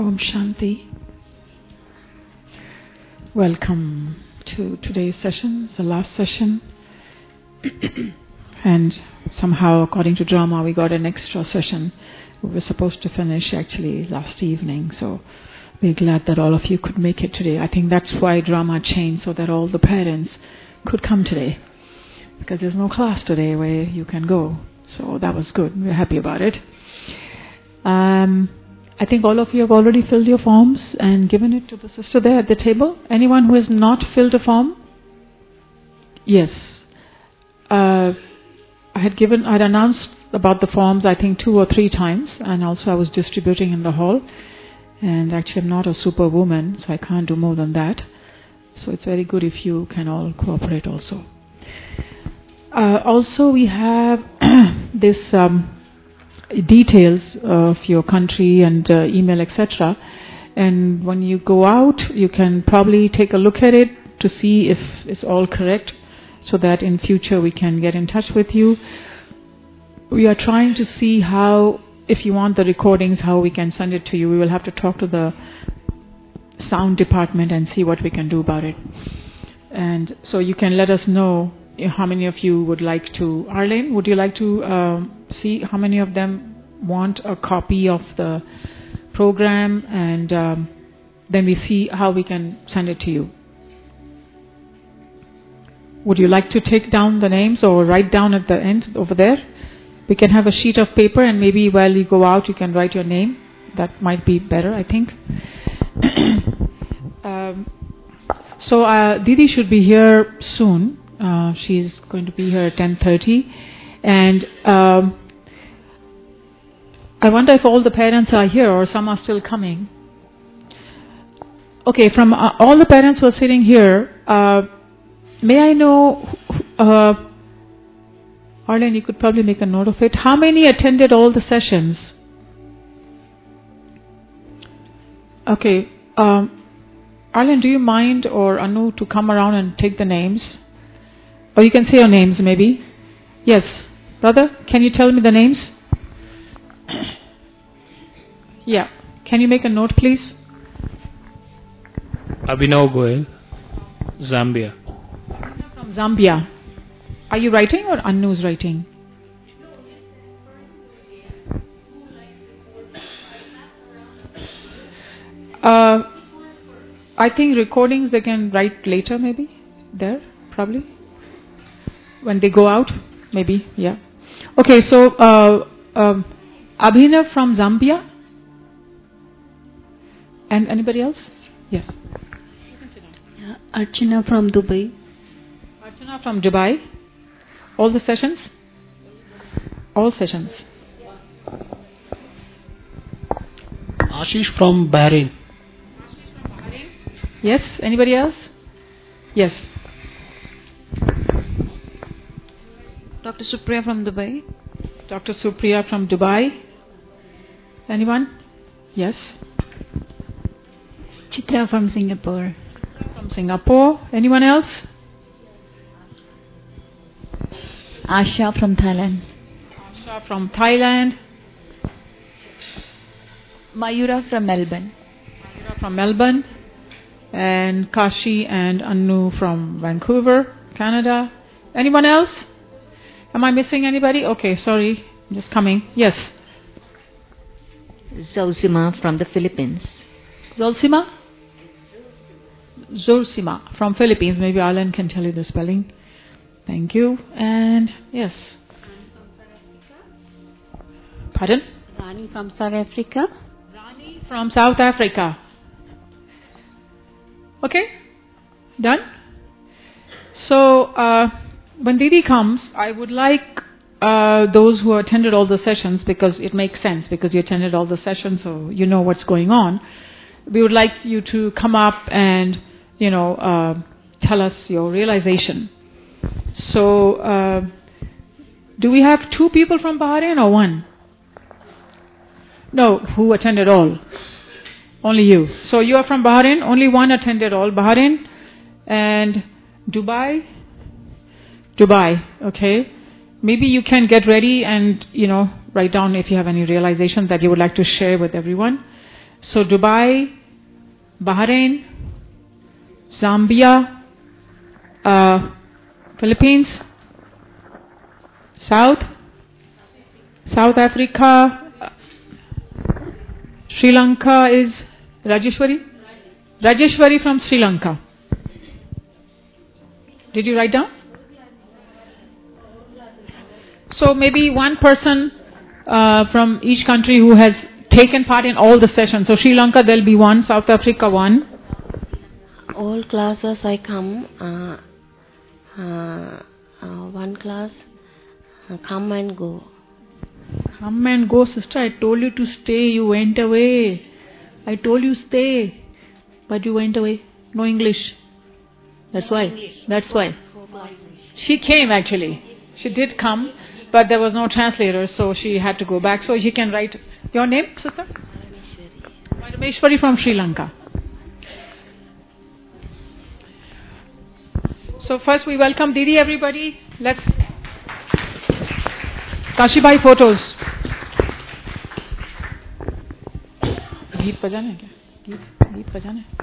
Om Shanti. Welcome to today's session. It's the last session. And somehow, according to drama, we got an extra session. We were supposed to finish actually last evening. So we're glad that all of you could make it today. I think that's why drama changed, so that all the parents could come today. Because there's no class today where you can go. So that was good. We're happy about it. I think all of you have already filled your forms and given it to the sister there at the table. Anyone who has not filled a form? Yes. I had announced about the forms I think 2 or 3 times, and also I was distributing in the hall. And actually I'm not a superwoman, so I can't do more than that. So it's very good if you can all cooperate also. Also we have this details of your country and email, etc. And when you go out, you can probably take a look at it to see if it's all correct, so that in future we can get in touch with you. We are trying to see how, if you want the recordings, how we can send it to you. We will have to talk to the sound department and see what we can do about it. And so you can let us know how many of you would like to. Arlene, would you like to see how many of them want a copy of the program, and then we see how we can send it to you. Would you like to take down the names or write down at the end over there? We can have a sheet of paper, and maybe while you go out you can write your name. That might be better, I think. So Didi should be here soon. She's going to be here at 10:30, and I wonder if all the parents are here or some are still coming. Okay, from all the parents who are sitting here, may I know, Arlene, you could probably make a note of it. How many attended all the sessions? Okay, Arlene, do you mind, or Anu, to come around and take the names? Or you can say your names maybe. Yes. Brother, can you tell me the names? Yeah. Can you make a note, please? Abhinav Goel, Zambia. From Zambia. Are you writing or Anu is writing? I think recordings they can write later maybe. There, probably. When they go out, maybe, yeah. Okay, so Abhinav from Zambia. And anybody else? Yes. Archana from Dubai. Archana from Dubai. All the sessions? All sessions. Ashish from Bahrain. Yes, anybody else? Yes. Dr. Supriya from Dubai. Dr. Supriya from Dubai. Anyone? Yes. Chitra from Singapore. From Singapore. Anyone else? Asha from Thailand. Asha from Thailand. Mayura from Melbourne. Mayura from Melbourne. And Kashi and Anu from Vancouver, Canada. Anyone else? Am I missing anybody? Okay, sorry. I'm just coming. Yes. Zosima from the Philippines. Zolsima? Zorsima from Philippines. Maybe Alan can tell you the spelling. Thank you. And yes. Pardon? Rani from South Africa. Rani from South Africa. Okay? Done? So, when Didi comes, I would like those who attended all the sessions, because it makes sense, because you attended all the sessions, so you know what's going on. We would like you to come up and, tell us your realization. So, do we have 2 people from Bahrain or 1? No, who attended all? Only you. So you are from Bahrain, only 1 attended all. Bahrain and Dubai. Dubai, okay. Maybe you can get ready and, write down if you have any realizations that you would like to share with everyone. So Dubai, Bahrain, Zambia, Philippines, South Africa, Sri Lanka is Rajeshwari from Sri Lanka. Did you write down? So maybe one person from each country who has taken part in all the sessions. So Sri Lanka there will be one, South Africa one. All classes I come, one class, come and go. Come and go, sister. I told you to stay. You went away. I told you stay. But you went away. No English. That's why. She came actually. She did come, but there was no translator, so she had to go back. So she can write your name, sister? Parameshwari from Sri Lanka. So first we welcome Didi, everybody. Let's Kashibai photos. गीत बजाना है क्या? गीत बजाना है?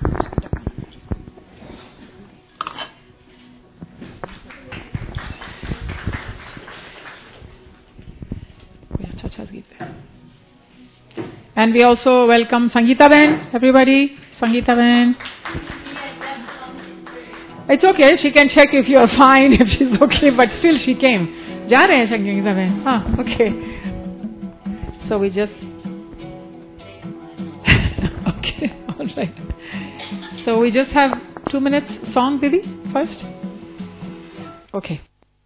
अच्छा गीत है. And we also welcome Sangeeta Ben, everybody. Sangeeta Ben. It's okay, she can check if you're fine, if she's okay, but still she came. जा रहे हैं Sangeeta Ben. Okay. So we just okay, all right. So we just have 2 minutes song, Didi, first. Okay.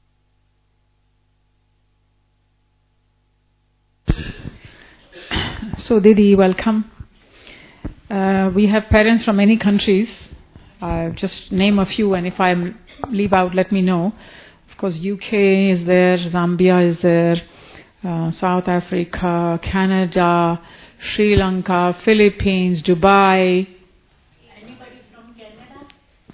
So Didi, welcome. We have parents from many countries. I'll just name a few, and if I leave out, let me know. Of course, UK is there, Zambia is there, South Africa, Canada, Sri Lanka, Philippines, Dubai. Anybody from Canada?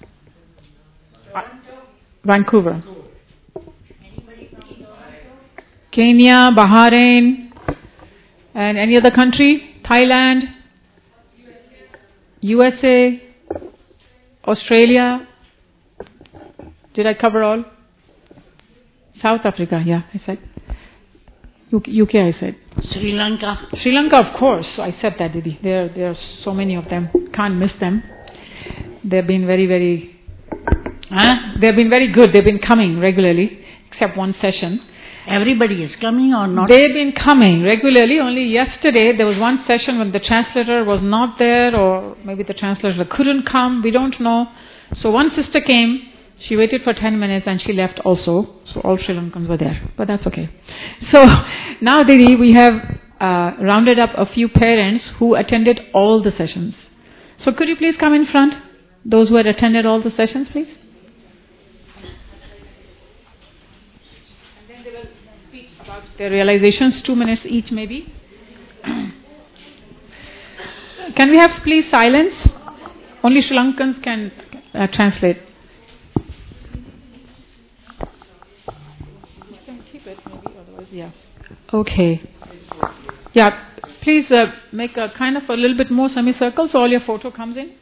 Vancouver. Anybody from Toronto? Kenya, Bahrain, and any other country? Thailand, USA, Australia. Did I cover all? South Africa, yeah, I said. UK, I said. Sri Lanka. Sri Lanka, of course. I said that, Didi. There are so many of them. Can't miss them. They've been very good. They've been coming regularly, except one session. Everybody is coming or not? They've been coming regularly. Only yesterday there was one session when the translator was not there, or maybe the translator couldn't come. We don't know. So one sister came. She waited for 10 minutes and she left also. So all Sri Lankans were there. But that's okay. So now, Didi, we have rounded up a few parents who attended all the sessions. So could you please come in front? Those who had attended all the sessions, please. And then they will speak about their realizations. 2 minutes each, maybe. Can we have, please, silence? Only Sri Lankans can translate. Yeah. Okay. Yeah. Please make a kind of a little bit more semicircle so all your photo comes in.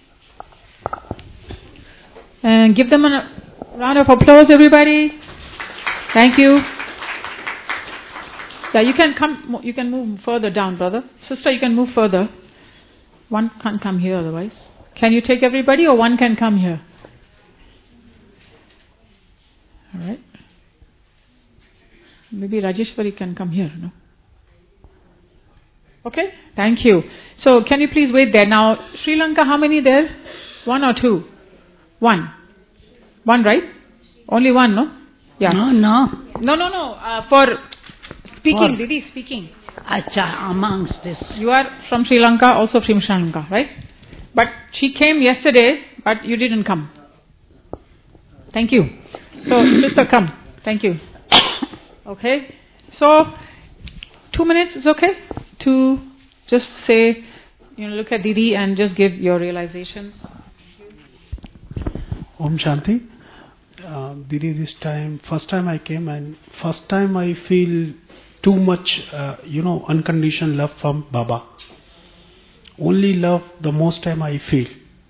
And give them a round of applause, everybody. Thank you. Yeah, you can come. You can move further down, brother. Sister, you can move further. One can't come here otherwise. Can you take everybody, or one can come here? All right. Maybe Rajeshwari can come here, no? Okay, thank you. So, can you please wait there? Now, Sri Lanka, how many there? 1 or 2? 1. 1, right? Only 1, no? Yeah. No. For speaking, Didi, speaking. Acha, amongst this. You are from Sri Lanka, also from Sri Lanka, right? But she came yesterday, but you didn't come. Thank you. So, sister, come. Thank you. Okay, so 2 minutes is okay to just say, look at Didi and just give your realizations. Om Shanti. Didi, this time, first time I came, and first time I feel too much, unconditional love from Baba. only love the most time I feel.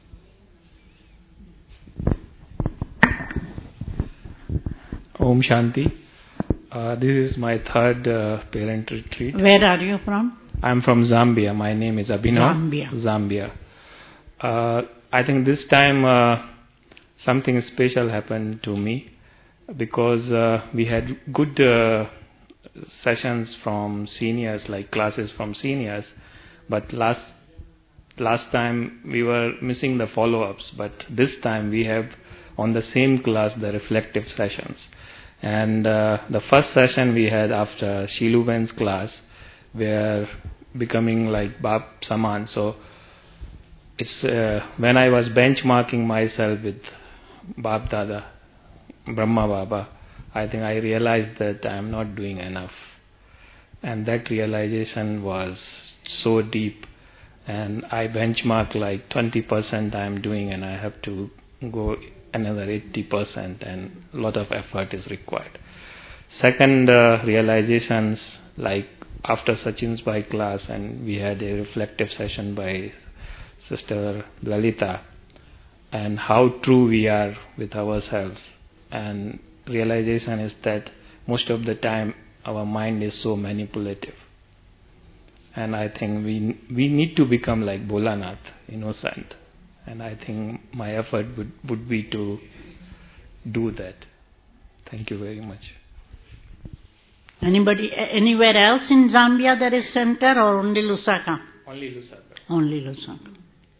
Om Shanti. This is my third parent retreat. Where are you from? I'm from Zambia. My name is Abhinav. Zambia. I think this time something special happened to me because we had good sessions from seniors, like classes from seniors, but last time we were missing the follow-ups, but this time we have on the same class the reflective sessions. And the first session we had after Shiluben's class, were becoming like Bab Saman. So it's when I was benchmarking myself with Bab Dada, Brahma Baba, I think I realized that I am not doing enough. And that realization was so deep. And I benchmark like 20% I am doing, and I have to go another 80%, and a lot of effort is required. Second realizations, like after Sachin's Bhai class, and we had a reflective session by Sister Lalita, and how true we are with ourselves. And realization is that most of the time our mind is so manipulative. And I think we need to become like Bholanath, innocent. And I think my effort would be to do that. Thank you very much. Anybody, anywhere else in Zambia there is center, or only Lusaka? Only Lusaka. Only Lusaka.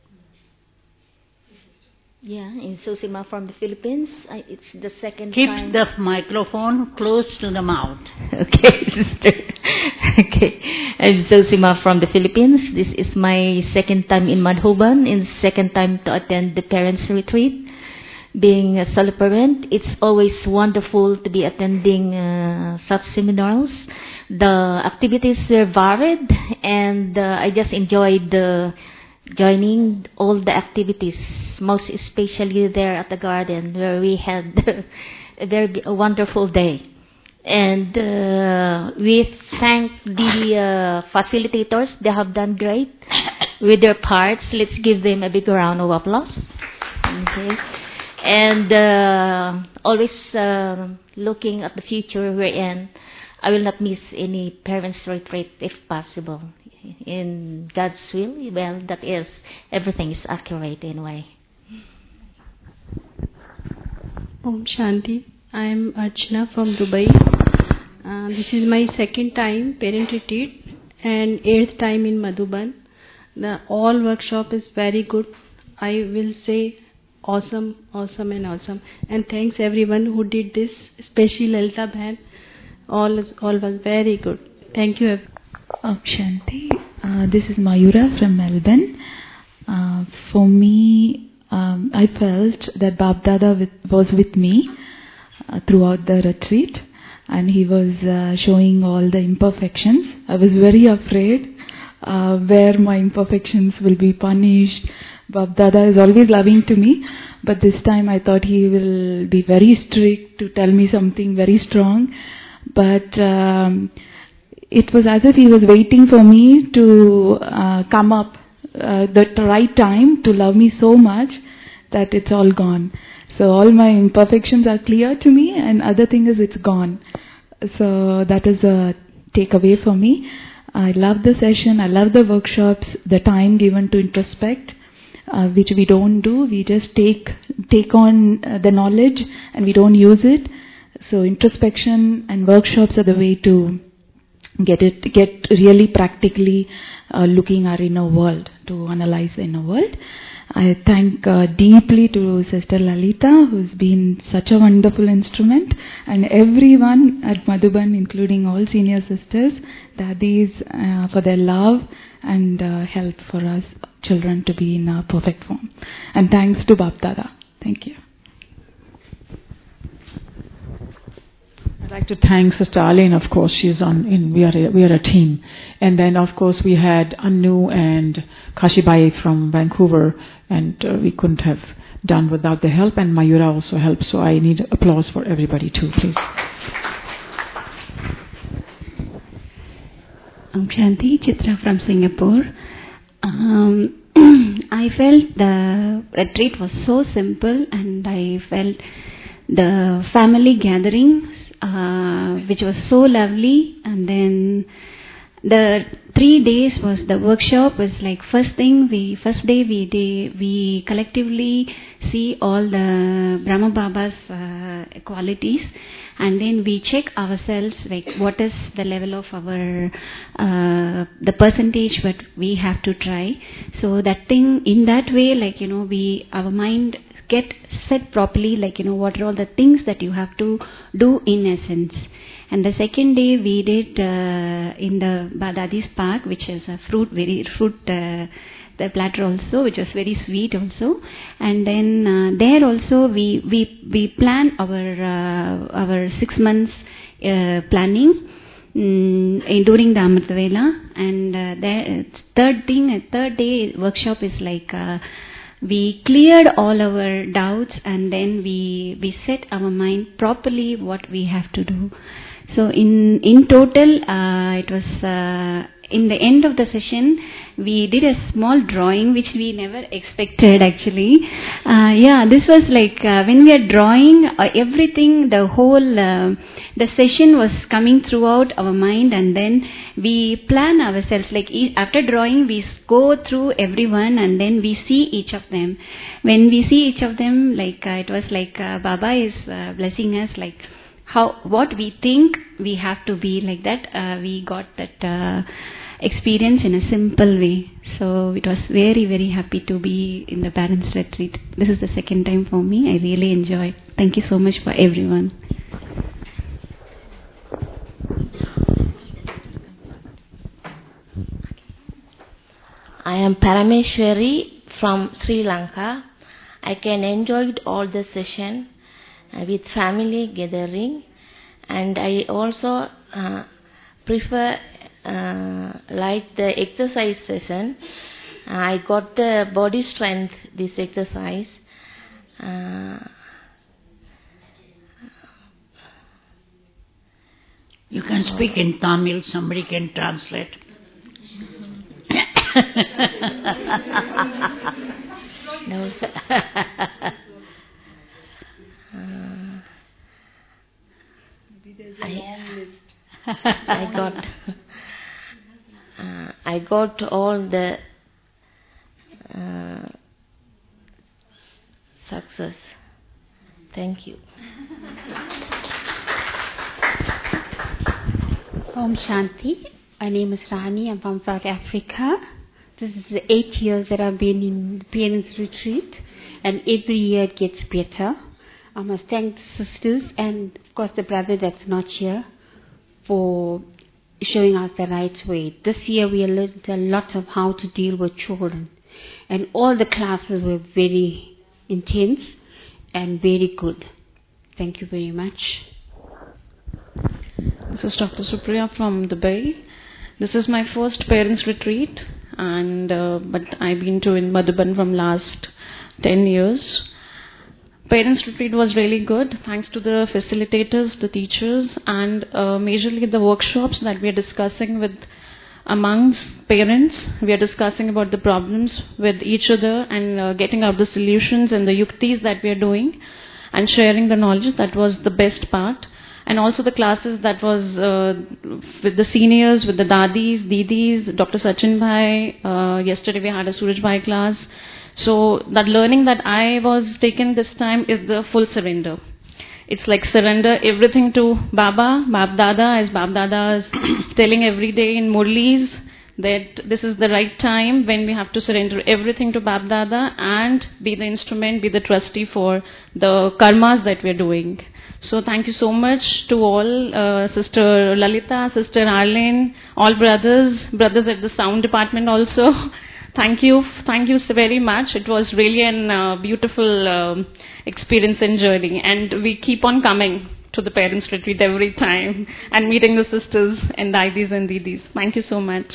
Yeah, in Susima from the Philippines. It's the second Keep time. the microphone close to the mouth. Okay, sister. Okay. I'm Susima from the Philippines. This is my second time in Madhuban, and second time to attend the parents' retreat. Being a solo parent, it's always wonderful to be attending such seminars. The activities were varied, and I just enjoyed joining all the activities, most especially there at the garden, where we had a very wonderful day. And we thank the facilitators. They have done great with their parts. Let's give them a big round of applause. Okay. And always looking at the future we're in. I will not miss any parents' retreat if possible. In God's will, well, that is, everything is accurate anyway. Om Shanti. I am Archana from Dubai. This is my second time parent retreat and 8th time in Madhuban. The all workshop is very good. I will say awesome. And thanks everyone who did this, especially Lalita Bhan. All was very good. Thank you. Om Shanti. This is Mayura from Melbourne. For me, I felt that Bab Dada was with me throughout the retreat, and he was showing all the imperfections. I was very afraid where my imperfections will be punished. Bab Dada is always loving to me, but this time I thought he will be very strict to tell me something very strong. But it was as if he was waiting for me to come up the right time to love me so much that it's all gone. So all my imperfections are clear to me, and other thing is it's gone. So that is a takeaway for me. I love the session, I love the workshops, the time given to introspect, which we don't do. We just take on the knowledge and we don't use it. So introspection and workshops are the way to get really practically looking our inner world, to analyze the inner world. I thank deeply to Sister Lalita, who's been such a wonderful instrument, and everyone at Madhuban, including all senior sisters, dadis, for their love and help for us children to be in a perfect form. And thanks to Bab Dada. Thank you. I'd like to thank Sister Aline, of course. She's we are a team. And then, of course, we had Anu and Kashibai from Vancouver, and we couldn't have done without the help. And Mayura also helped, so I need applause for everybody too, please. Om Shanti, Chitra from Singapore. I felt the retreat was so simple, and I felt the family gatherings, which was so lovely. And then the 3 days was the workshop was like first day we collectively see all the Brahma Baba's qualities, and then we check ourselves like what is the level of our the percentage that we have to try. So that thing in that way, like our mind get set properly, like what are all the things that you have to do in essence. And the second day we did in the Badadi's Park, which is a the platter also, which was very sweet also. And then there also we plan our 6 months planning during the Amrit Vela. And the third day workshop is like we cleared all our doubts, and then we set our mind properly what we have to do. So in total, it was in the end of the session, we did a small drawing which we never expected actually. This was like when we are drawing everything, the whole the session was coming throughout our mind, and then we plan ourselves like after drawing we go through everyone, and then we see each of them. When we see each of them, like it was like Baba is blessing us, like what we think we have to be, like that we got that experience in a simple way. So it was very, very happy to be in the parents retreat. This is the second time for me. I really enjoyed. Thank you so much for everyone. I am Parameshwari from Sri Lanka. I can enjoy all the session with family gathering, and I also prefer like the exercise session. I got the body strength this exercise. You can speak in Tamil, somebody can translate. No, I got all the success. Thank you. Om Shanti. My name is Rani. I'm from South Africa. This is the 8 years that I've been in parents retreat, and every year it gets better. I must thank the sisters and of course the brother that's not here for showing us the right way. This year we learned a lot of how to deal with children, and all the classes were very intense and very good. Thank you very much. This is Dr. Supriya from Dubai. This is my first parents retreat, and but I've been to in Madhuban from last 10 years. Parents retreat was really good, thanks to the facilitators, the teachers, and majorly the workshops that we are discussing with amongst parents. We are discussing about the problems with each other and getting out the solutions and the yuktis that we are doing and sharing the knowledge. That was the best part. And also the classes that was with the seniors, with the dadis, didis, Dr. Sachin Bhai. Yesterday we had a Suraj Bhai class. So that learning that I was taken this time is the full surrender. It's like surrender everything to Baba, Bab Dada, as Bab Dada is telling every day in Murlis that this is the right time when we have to surrender everything to Bab Dada and be the instrument, be the trustee for the karmas that we are doing. So thank you so much to all, Sister Lalita, Sister Arlene, all brothers at the sound department also. Thank you so very much. It was really a beautiful experience and journey, and we keep on coming to the parents retreat every time and meeting the sisters and Daidis and Didis. Thank you so much.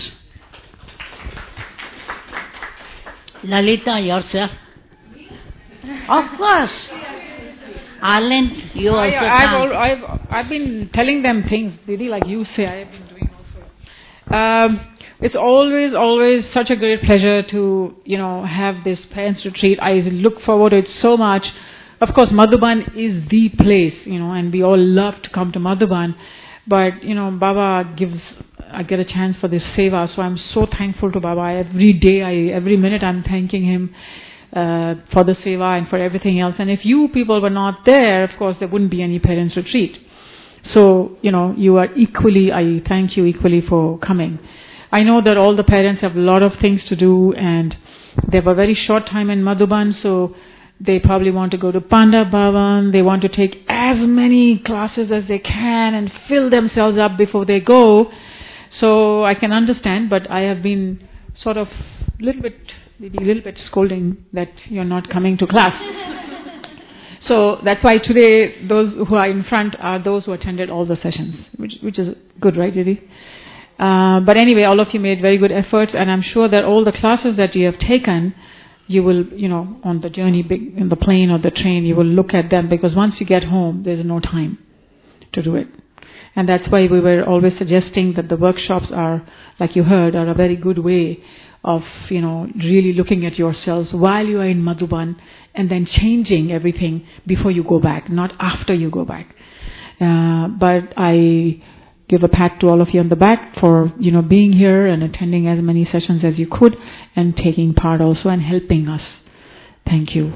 Lalita, yourself. Of course. Arlen, you also I've been telling them things, Didi, like you say, I have been doing also. It's always such a great pleasure to, have this parents retreat. I look forward to it so much. Of course, Madhuban is the place, and we all love to come to Madhuban. But, Baba I get a chance for this seva, so I'm so thankful to Baba. Every day, every minute I'm thanking him for the seva and for everything else. And if you people were not there, of course, there wouldn't be any parents retreat. So, you are I thank you equally for coming. I know that all the parents have a lot of things to do, and they have a very short time in Madhuban, so they probably want to go to Panda Bhavan. They want to take as many classes as they can and fill themselves up before they go. So I can understand, but I have been sort of a little bit scolding that you're not coming to class. So that's why today those who are in front are those who attended all the sessions, which is good, right, Didi? But anyway, all of you made very good efforts, and I'm sure that all the classes that you have taken, you will, on the journey, in the plane or the train, you will look at them, because once you get home, there's no time to do it. And that's why we were always suggesting that the workshops are, like you heard, are a very good way of, really looking at yourselves while you are in Madhuban, and then changing everything before you go back, not after you go back. But I give a pat to all of you on the back for, being here and attending as many sessions as you could, and taking part also and helping us. Thank you.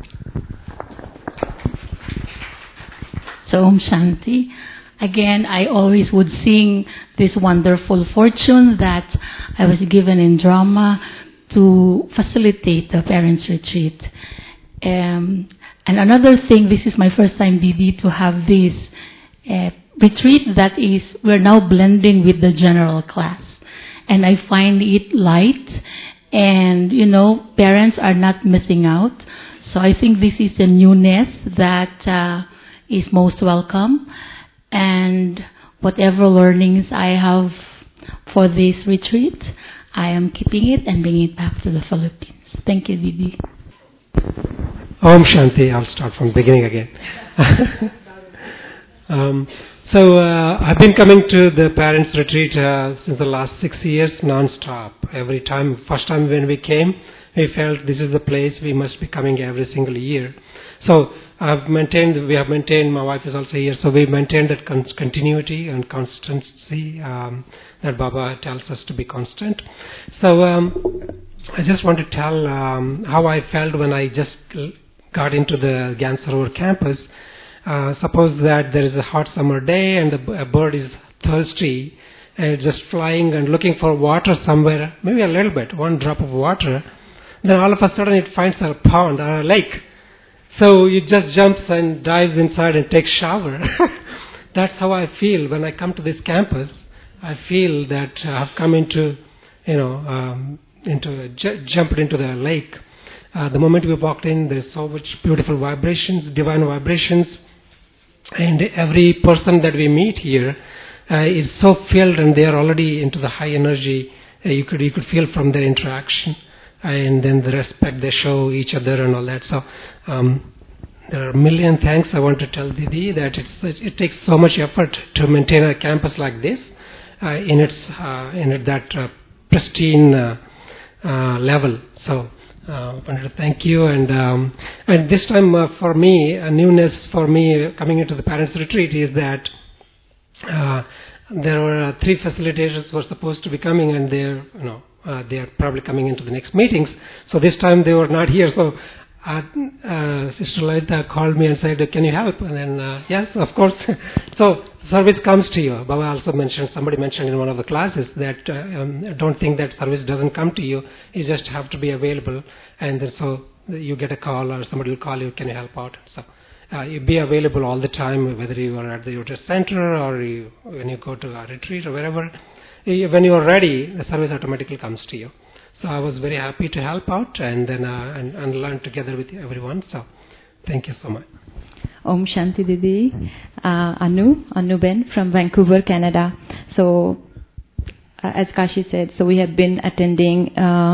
So, Om Shanti. Again, I always would sing this wonderful fortune that I was given in drama to facilitate the parents' retreat. And another thing, this is my first time, Didi, to have this retreat that is, we're now blending with the general class. And I find it light, and, parents are not missing out. So I think this is a newness that is most welcome. And whatever learnings I have for this retreat, I am keeping it and bringing it back to the Philippines. Thank you, Didi. Om Shanti. I'll start from the beginning again. I've been coming to the parents' retreat since the last 6 years, non-stop. Every time, first time when we came, we felt this is the place we must be coming every single year. So we have maintained, my wife is also here, so we maintained that continuity and constancy that Baba tells us to be constant. So I just want to tell how I felt when I just got into the Gyan Sarovar campus. Suppose that there is a hot summer day and a bird is thirsty and just flying and looking for water somewhere, maybe a little bit, one drop of water. Then all of a sudden it finds a pond or a lake. So it just jumps and dives inside and takes shower. That's how I feel when I come to this campus. I feel that I've come into, jumped into the lake. The moment we walked in, there's so much beautiful vibrations, divine vibrations. And every person that we meet here is so filled, and they are already into the high energy. You could feel from their interaction. And then the respect they show each other and all that. So there are a million thanks I want to tell Didi that it takes so much effort to maintain a campus like this in that pristine level. So I wanted to thank you. And this time for me, a newness for me coming into the parents' retreat is that there were 3 facilitators who were supposed to be coming, and they are probably coming into the next meetings. So this time they were not here. So Sister Lalita called me and said, "Can you help?" And then, yes, of course. So service comes to you. Baba also somebody mentioned in one of the classes that don't think that service doesn't come to you. You just have to be available. And then so you get a call or somebody will call you, "Can you help out?" So you be available all the time, whether you are at the Yoga Center or when you go to a retreat or wherever. When you are ready, the service automatically comes to you. So I was very happy to help out and then and learn together with everyone. So thank you so much. Om Shanti Didi. Anu Ben from Vancouver, Canada. So as Kashi said, so we have been attending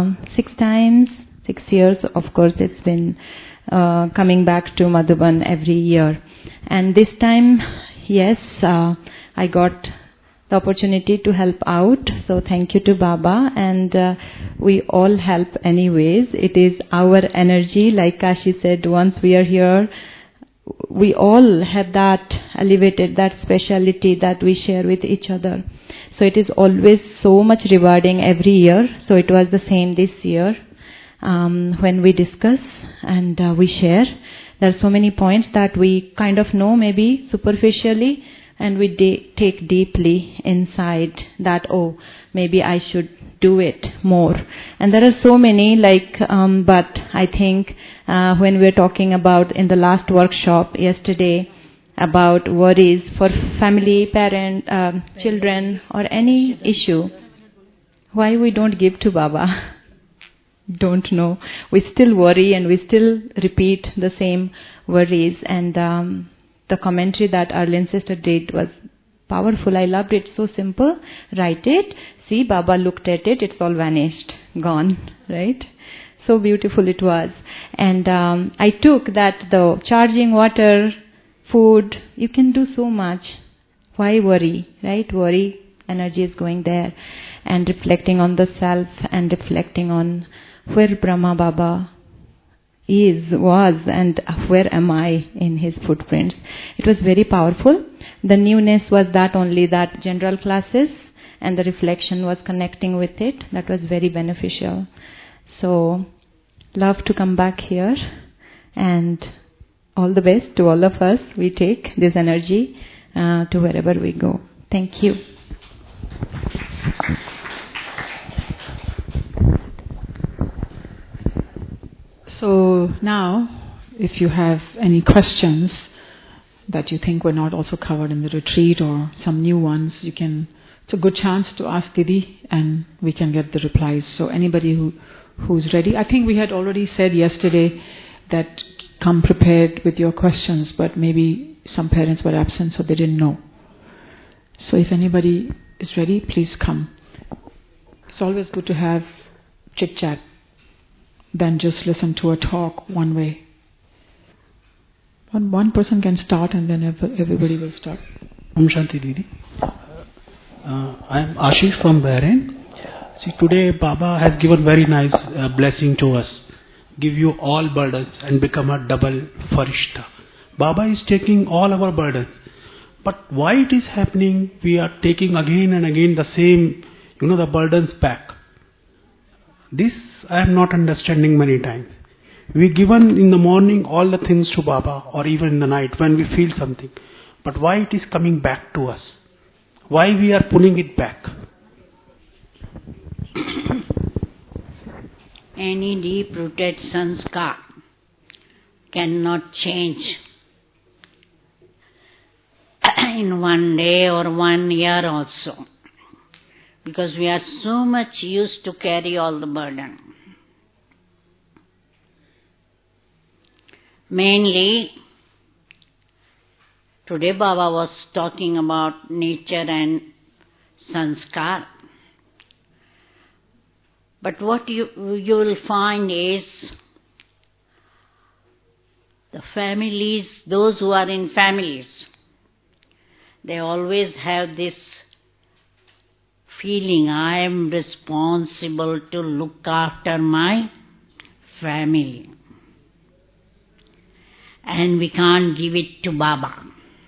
6 years. Of course, it's been coming back to Madhuban every year. And this time, yes, I got the opportunity to help out. So thank you to Baba, and we all help anyways. It is our energy, like Kashi said, once we are here, we all have that elevated, that speciality that we share with each other. So it is always so much rewarding every year. So it was the same this year when we discuss and we share. There are so many points that we kind of know maybe superficially, and we take deeply inside that, oh, maybe I should do it more. And there are so many, but I think when we were talking about in the last workshop yesterday about worries for family, parent, children, or any issue, why we don't give to Baba? Don't know. We still worry and we still repeat the same worries. And the commentary that Arlene's sister did was powerful. I loved it. So simple. Write it. See, Baba looked at it. It's all vanished. Gone. Right? So beautiful it was. And I took that the charging water, food, you can do so much. Why worry? Right? Worry, energy is going there. And reflecting on the self and reflecting on where Brahma Baba was, and where am I in his footprints. It was very powerful. The newness was that only that general classes, and the reflection was connecting with it. That was very beneficial. So, love to come back here, and all the best to all of us. We take this energy to wherever we go. Thank you. So now, if you have any questions that you think were not also covered in the retreat or some new ones, it's a good chance to ask Didi and we can get the replies. So anybody who's ready, I think we had already said yesterday that come prepared with your questions, but maybe some parents were absent so they didn't know. So if anybody is ready, please come. It's always good to have chit-chat than just listen to a talk one way. One person can start and then everybody will start. Om Shanti Didi. I am Ashish from Bahrain. See, today Baba has given very nice blessing to us. Give you all burdens and become a double farishta. Baba is taking all our burdens. But why it is happening? We are taking again and again the same, the burdens back. This I am not understanding many times. We given in the morning all the things to Baba, or even in the night when we feel something. But why it is coming back to us? Why we are pulling it back? Any deep-rooted sanskar cannot change in one day or 1 year also, because we are so much used to carry all the burden. Mainly, today Baba was talking about nature and sanskar. But what you will find is the families, those who are in families, they always have this feeling, I am responsible to look after my family. And we can't give it to Baba.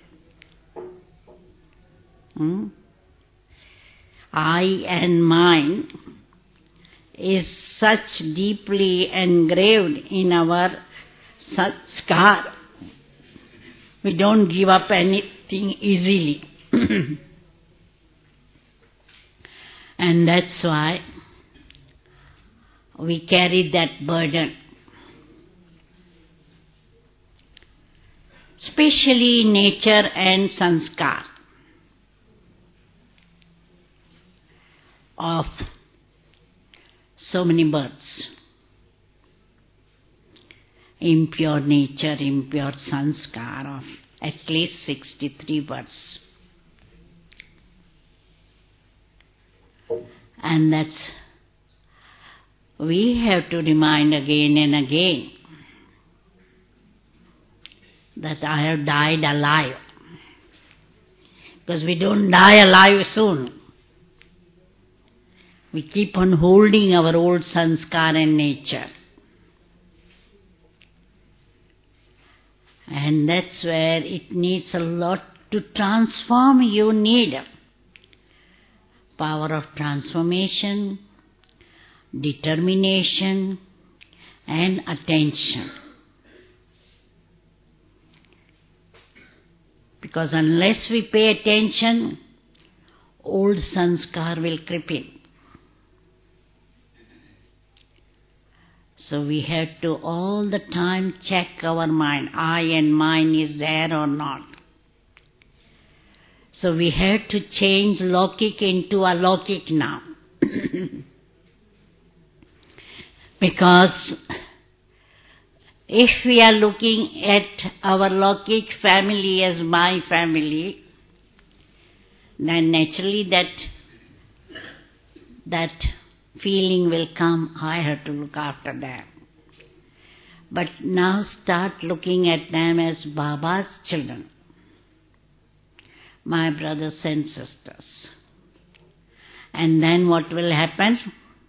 I and mine is such deeply engraved in our sanskar. We don't give up anything easily. And that's why we carry that burden. Especially nature and sanskar of so many birds. Impure nature, impure sanskar of at least 63 birds. And that's, we have to remind again and again that I have died alive. Because we don't die alive soon. We keep on holding our old sanskar and nature. And that's where it needs a lot to transform. You need power of transformation, determination, and attention. Because unless we pay attention, old sanskar will creep in. So we have to all the time check our mind. I and mine is there or not. So we have to change Lokik into Alaukik now. Because if we are looking at our Lokik family as my family, then naturally that feeling will come, I have to look after them. But now start looking at them as Baba's children, my brothers and sisters. And then what will happen?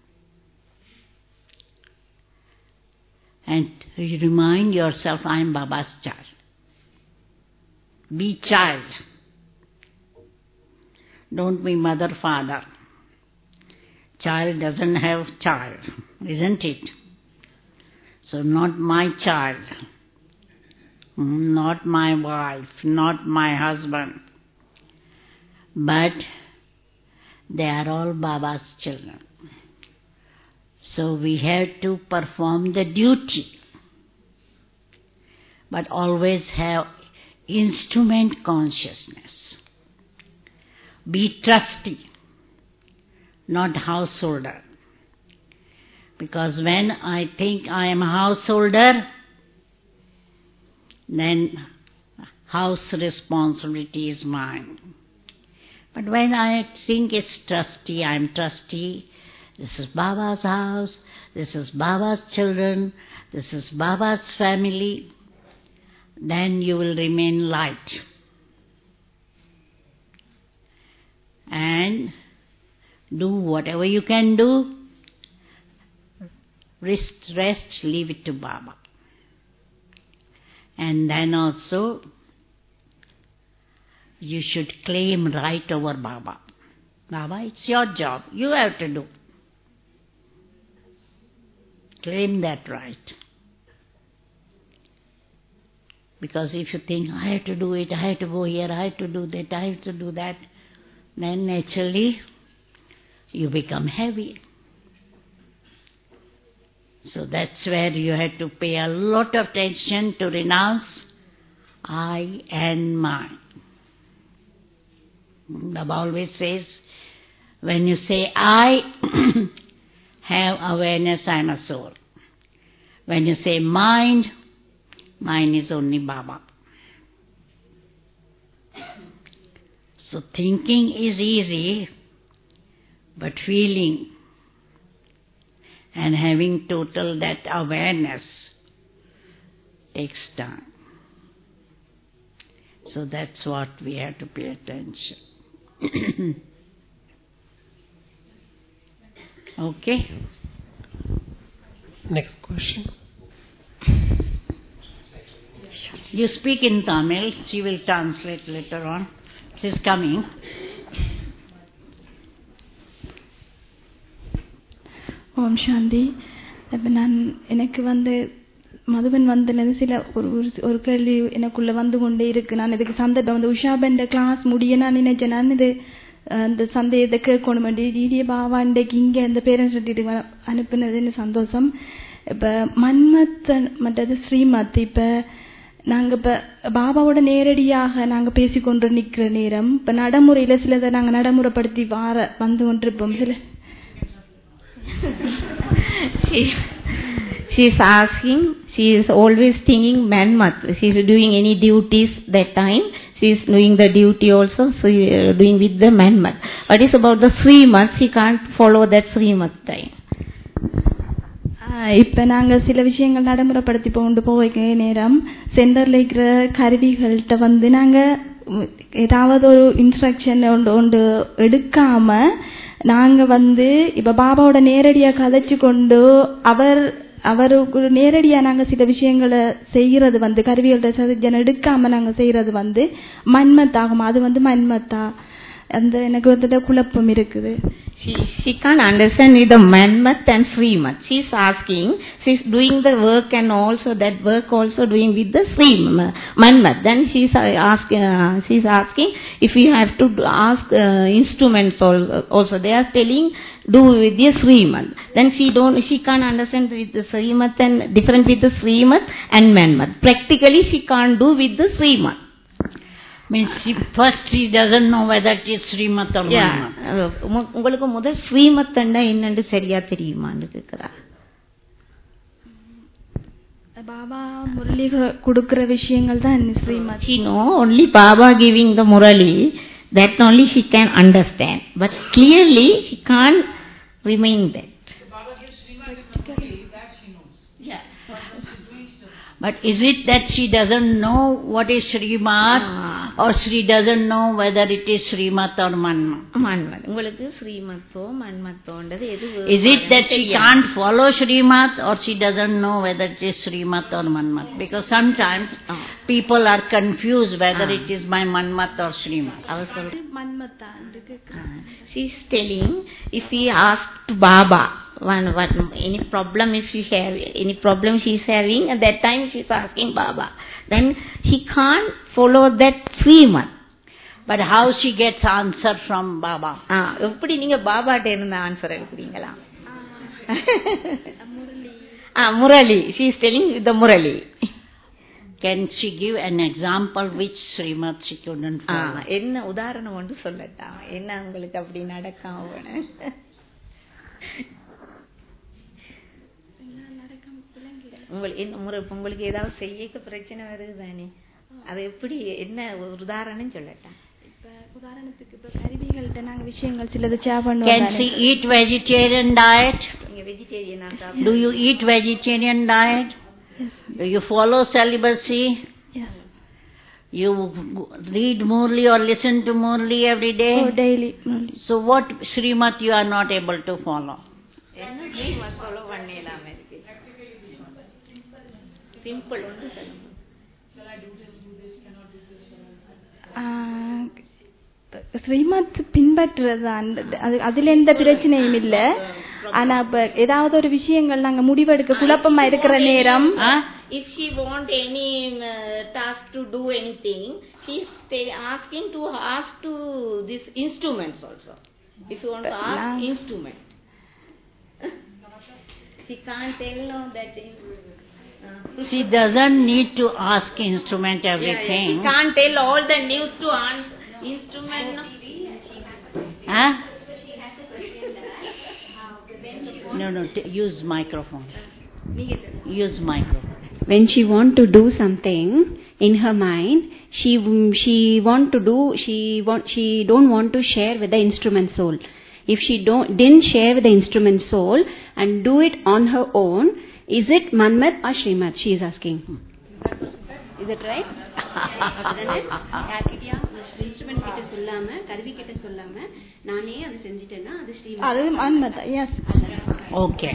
And you remind yourself, I am Baba's child. Be child. Don't be mother, father. Child doesn't have child, isn't it? So not my child, not my wife, not my husband, but they are all Baba's children. So we have to perform the duty, but always have instrument consciousness. Be trustee, not householder. Because when I think I am a householder, then house responsibility is mine. But when I think it's trustee, I am trustee, this is Baba's house, this is Baba's children, this is Baba's family, then you will remain light. And do whatever you can do. Rest, leave it to Baba. And then also, you should claim right over Baba. Baba, it's your job. You have to do. Claim that right. Because if you think, I have to do it, I have to go here, I have to do that, I have to do that, then naturally, you become heavy. So that's where you have to pay a lot of attention to renounce I and mine. Baba always says, when you say I, have awareness I am a soul. When you say mind, mine is only Baba. So thinking is easy, but feeling and having total that awareness takes time. So that's what we have to pay attention. Okay? Next question. You speak in Tamil, she will translate later on. She's coming. ஓம் சாந்தி. இப்போ நான் எனக்கு மதுபன் வந்ததுலேருந்து சில ஒரு கேள்வி எனக்குள்ளே வந்து கொண்டே இருக்கு. நான் இதுக்கு சந்தர்ப்பம் உஷாபென்ற கிளாஸ் முடிய நான் நினைச்சேன். நான் இது அந்த சந்தேகத்தை கேட்கணும் வேண்டி டிடிஏ பாவா இன்றைக்கு இங்கே அந்த பேரண்ட்ஸ் வீட்டுக்கு அனுப்புனதுன்னு சந்தோஷம். இப்போ மன்மத் மற்றது ஸ்ரீமத், இப்போ நாங்கள் இப்போ பாபாவோட நேரடியாக நாங்கள் பேசிக்கொண்டு நிற்கிற நேரம் இப்போ நடைமுறையில் சிலதை நாங்கள் நடைமுறைப்படுத்தி வந்து கொண்டிருப்போம். சில She is asking, she is always thinking Manmat. She is doing any duties that time. She is doing the duty also, so doing with the Manmat. What is about the Srimat? She can't follow that Srimat time. இப்போ நாங்கள் சில விஷயங்கள் நடைமுறைப்படுத்தி கொண்டு போக நேரம் சென்டரில் இருக்கிற கருவிகள்கிட்ட நாங்கள் ஏதாவது ஒரு இன்ஸ்ட்ரக்ஷன் ஒன்று எடுக்காம நாங்க இப்ப பாபாவோட நேரடியா கதைச்சு கொண்டு அவருக்கு நேரடியா நாங்க சில விஷயங்களை செய்யறது கருவிகளோட சஜனை எடுக்காம நாங்க செய்யறது மன்மத்தாகும். அது மன்மத்தா அந்த எனக்கு குழப்பம் இருக்குது. She can't understand the Manmat and Srimat. She's asking, she's doing the work and also that work also doing with the Manmat. Then she's asking if you have to ask instruments also. They are telling do with the Srimat. Then she can't understand with the Srimat and different with the Srimat and Manmat. Practically she can't do with the Srimat. Means she doesn't know whether it is Srimat or Manmat. உங்களுக்கு முதல் ஸ்ரீமத்தண்டா என்னன்னு சரியா தெரியுமான்னு கேக்குறா. பாபா முரளி கொடுக்கிற விஷயங்கள் தான் Srimad. She know only Baba giving the murali, that only she can understand, but clearly she can't remain that. Baba gives Srimat practically, that she knows. Yeah. But is it that she doesn't know what is Srimat or she doesn't know whether it is Srimat or Manmat? Manmat. உங்களுக்கு ஸ்ரீமத்தோ மன்மத்தோன்றது எது? Is it that she can't follow Srimat or she doesn't know whether it is Srimat or Manmat? Because sometimes people are confused whether it is my Manmat or Srimat. She is telling if he asked Baba what any problem if she have any problem she is having, at that time she is asking Baba, then he can't follow that Srimat. But how she gets answer from Baba? எப்படி நீங்க பாபாட்ட இருந்து answer எடுக்கிறீங்களா? Murali. She is telling the Murali. Can she give an example which Srimat she couldn't follow? என்ன உதாரணம் ஒன்று சொல்லட்டா? என்ன உங்களுக்கு அப்படி நடக்காம உங்களுக்கு ஏதாவது செய்ய பிரச்சனை வருது தானே, அது எப்படி என்ன ஒரு உதாரணம் சொல்லட்டா? உதாரணத்துக்கு இப்ப கருவிகள்ட்ட நாங்க விஷயங்கள் சிலது ஷேர் பண்ணுவோம். Can she eat vegetarian diet? நீங்க வெஜிடேரியனா? Do you eat vegetarian diet? Yes. Do you follow celibacy? Yes. You read Murli or listen to Murli every day? Oh, daily. So what Srimat you are not able to follow? என்ன Srimad follow பண்ணலாம் இருக்கு? Simple ஒன்று சொல்லுங்க. ஸ்ரீமத் பின்பற்றுறது அதுல எந்த பிரச்சனையும் இல்ல. ஆனா இப்ப ஏதாவது ஒரு விஷயங்கள் நாங்க முடிவெடுக்க குழப்பமா இருக்கிற நேரம், if she want any task to do anything, she is asking to ask to this instruments also. If you want to ask instrument, she can't tell no that thing. She doesn't need to ask instrument everything. She can't tell all the news to instrument. No, use microphone. Use microphone. When she want to do something in her mind, she don't want to share with the instrument soul. If she didn't share with the instrument soul and do it on her own, is it Manmat or Srimat? She is asking. Is it right? யார்கிட்டயா instrument கிட்ட சொல்லாம கருவி கிட்ட சொல்லாம நானே அதை செஞ்சிட்டேன்னா அது ஸ்ரீமத். அது மன்மத். Yes. Okay.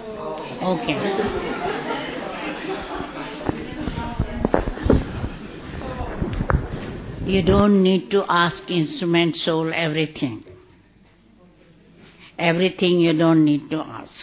You don't need to ask instrument soul everything. Everything you don't need to ask.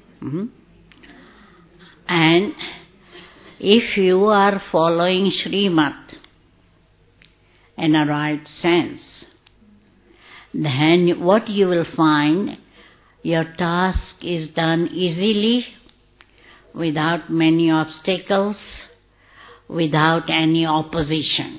And if you are following Srimat in a right sense, then what you will find, your task is done easily, without many obstacles, without any opposition.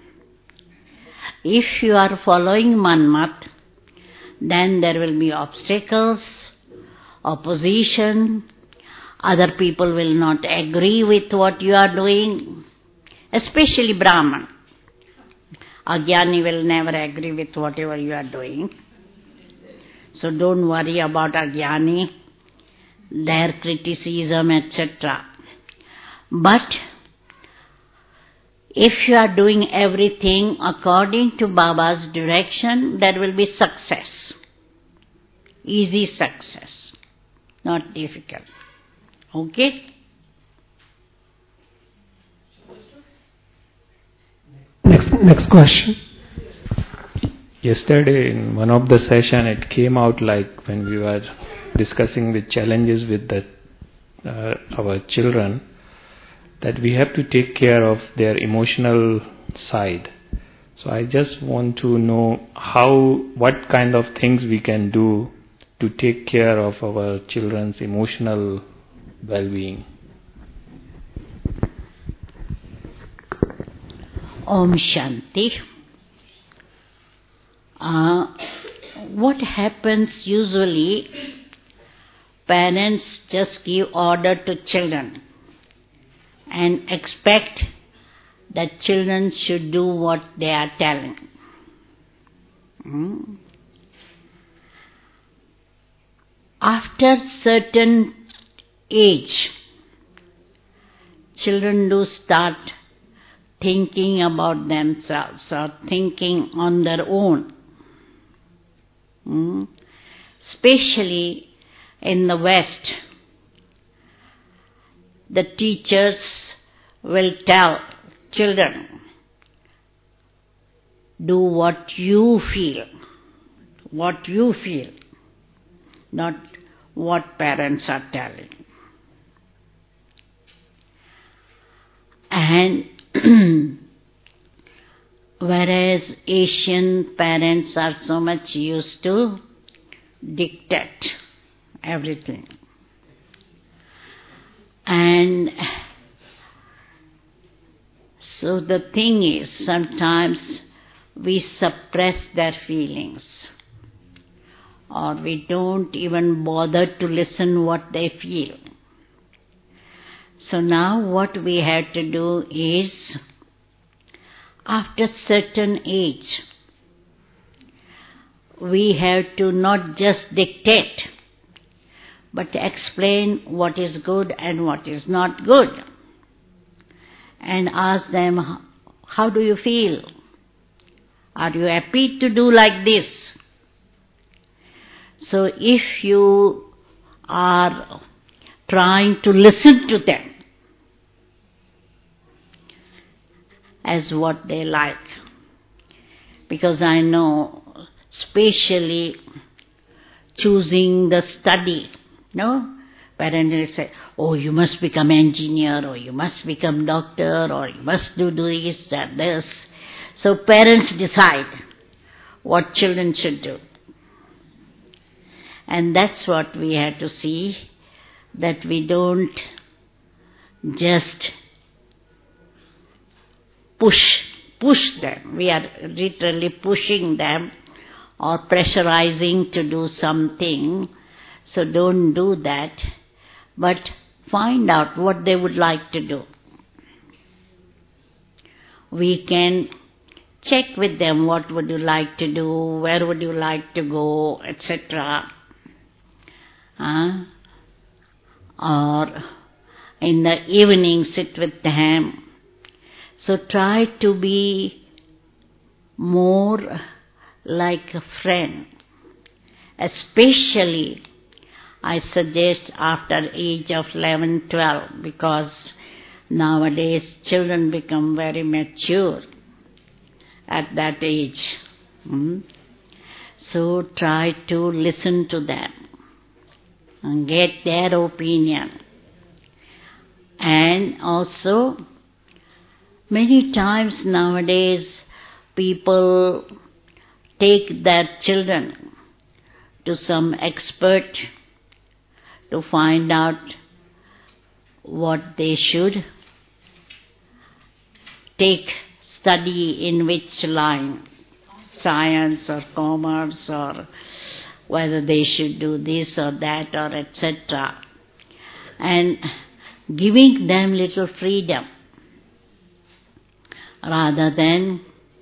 If you are following Manmat, then there will be obstacles, opposition, other people will not agree with what you are doing, especially Brahman. Agyani will never agree with whatever you are doing. So don't worry about Agyani, their criticism, etc. But If you are doing everything according to Baba's direction, there will be success. Easy success, not difficult. Okay? Next question. Yesterday in one of the session, it came out like when we were discussing the challenges with our children, that we have to take care of their emotional side. So I just want to know what kind of things we can do to take care of our children's emotional well-being. Om Shanti. What happens usually, parents just give order to children and expect that children should do what they are telling. After certain age, children do start thinking about themselves or thinking on their own. Especially in the West, the teachers will tell children, do what you feel, not what parents are telling. And whereas Asian parents are so much used to dictate everything. And so the thing is, sometimes we suppress their feelings, or we don't even bother to listen what they feel. So now what we have to do is, after certain age, we have to not just dictate, but explain what is good and what is not good. And ask them, how do you feel? Are you happy to do like this? So if you are trying to listen to them as what they like, because I know, especially choosing the study, parents will say, oh, you must become engineer, or you must become doctor, or you must do this and this. So parents decide what children should do. And that's what we have to see, that we don't just push them. We are literally pushing them or pressurizing to do something. So don't do that, but find out what they would like to do. We can check with them, what would you like to do, where would you like to go, etc. Or in the evening sit with them. So try to be more like a friend. Especially, I suggest after age of 11, 12, because nowadays children become very mature at that age. So try to listen to them and get their opinion. And also, many times nowadays people take their children to some expert to find out what they should take, study in which line, science or commerce, or whether they should do this or that or etc. And giving them little freedom rather than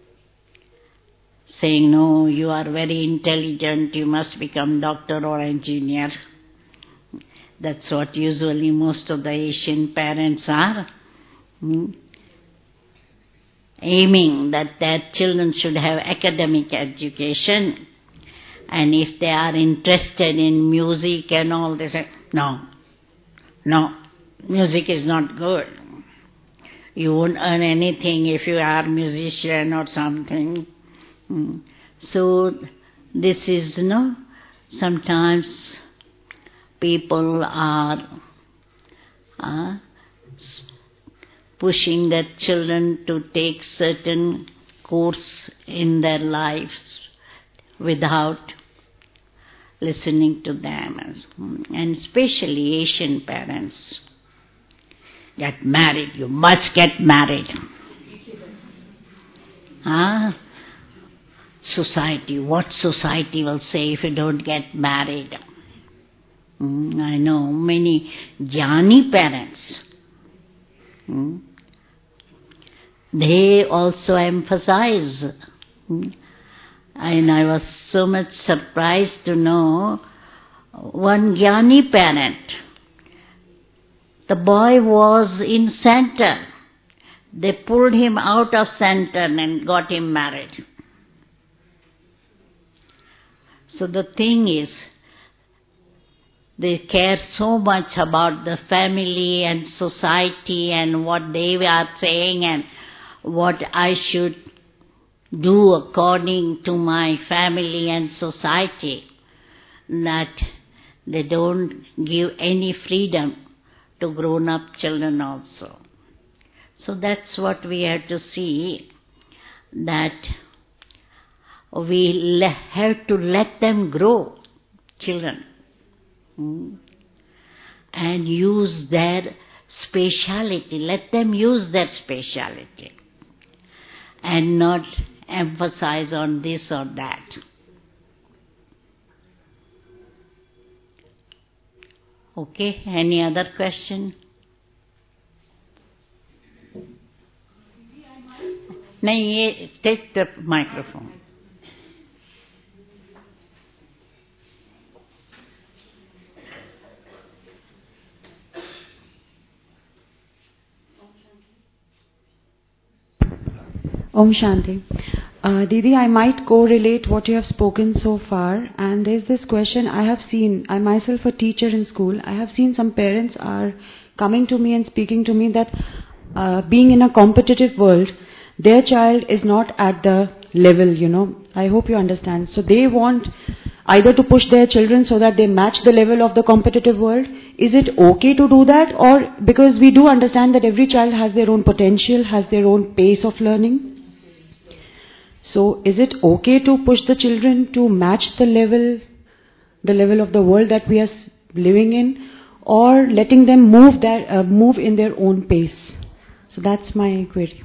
saying, no, you are very intelligent, you must become doctor or engineer. That's what usually most of the Asian parents are. aiming that their children should have academic education. And if they are interested in music and all, they say, no, music is not good. You won't earn anything if you are a musician or something. So this is, sometimes people are pushing their children to take certain course in their lives without listening to them. And especially Asian parents. Get married. You must get married. Society. What society will say if you don't get married? I know many jnani parents. They also emphasize. And I was so much surprised to know one jnani parent. The boy was in center. They pulled him out of center and got him married. So the thing is, they care so much about the family and society and what they are saying and what I should do according to my family and society, that they don't give any freedom to grown-up children also. So that's what we have to see, that we have to let them grow, children, and use their speciality. Let them use their speciality and not emphasize on this or that. Okay, any other question? Take the microphone. Om Shanti. Didi, I might correlate what you have spoken so far, and there's this question I have seen. I myself a teacher in school. I have seen some parents are coming to me and speaking to me that being in a competitive world, their child is not at the level, I hope you understand. So they want either to push their children so that they match the level of the competitive world. Is it okay to do that? Or because we do understand that every child has their own potential, has their own pace of learning. So is it okay to push the children to match the level of the world that we are living in, or letting them move in their own pace? So that's my query.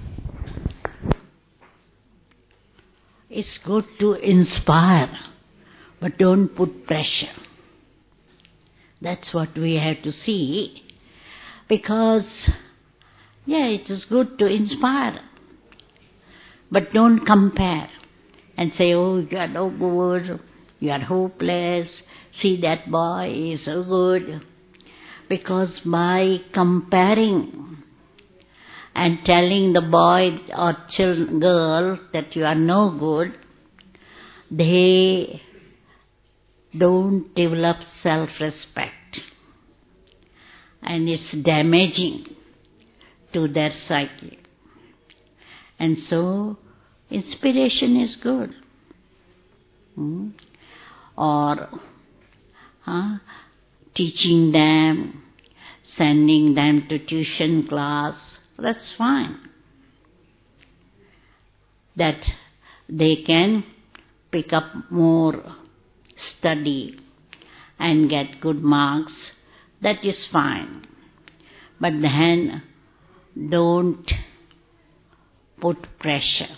It's good to inspire, but don't put pressure. That's what we have to see. Because, it is good to inspire, but don't compare and say, oh, you are no good, you are hopeless, see that boy is so good. Because by comparing and telling the boy or girl that you are no good, they don't develop self-respect. And it's damaging to their psyche. And so, inspiration is good. Or teaching them, sending them to tuition class, that's fine. That they can pick up more study and get good marks, that is fine. But then don't put pressure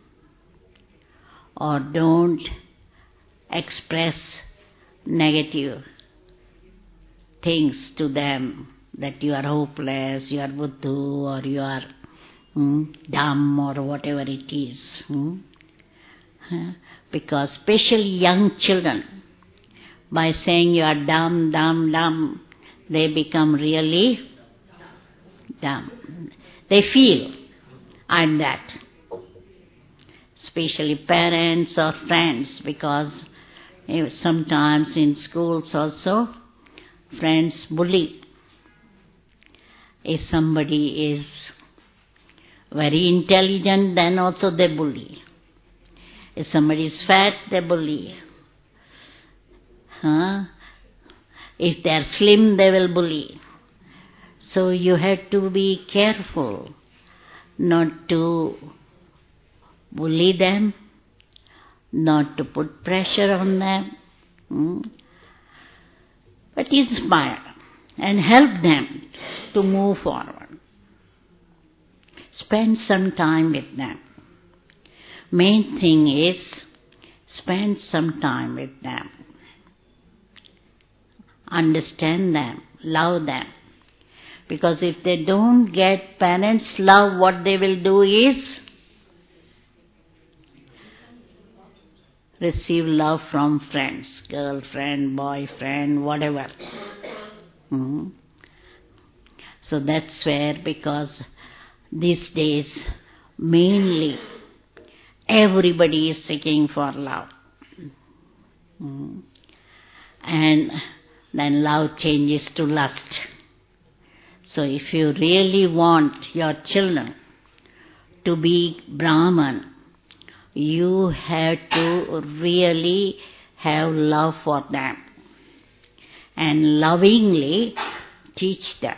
or don't express negative things to them, that you are hopeless, you are buddhu, or you are dumb, or whatever it is. Because especially young children, by saying you are dumb, they become really dumb. They feel, I'm that. especially parents or friends, because sometimes in schools also friends bully. If somebody is very intelligent, then also they bully. If somebody is fat, they bully. If they are slim, they will bully. So you have to be careful not to bully them, not to put pressure on them, but inspire and help them to move forward. Spend some time with them. Main thing is spend some time with them. Understand them, love them. Because if they don't get parents' love, what they will do is receive love from friends, girlfriend, boyfriend, whatever. So that's where, because these days mainly everybody is seeking for love. And then love changes to lust. So if you really want your children to be Brahman, you have to really have love for them and lovingly teach them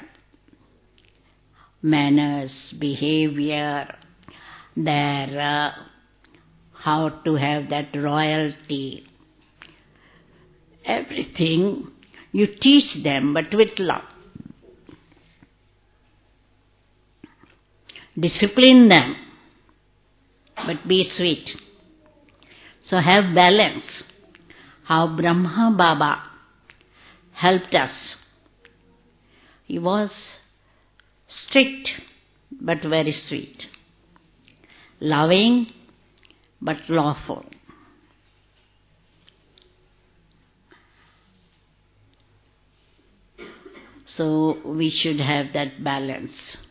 manners, behavior, their how to have that royalty. Everything you teach them, but with love. Discipline them, but be sweet. So have balance. How Brahma Baba helped us. He was strict, but very sweet. Loving, but lawful. So we should have that balance.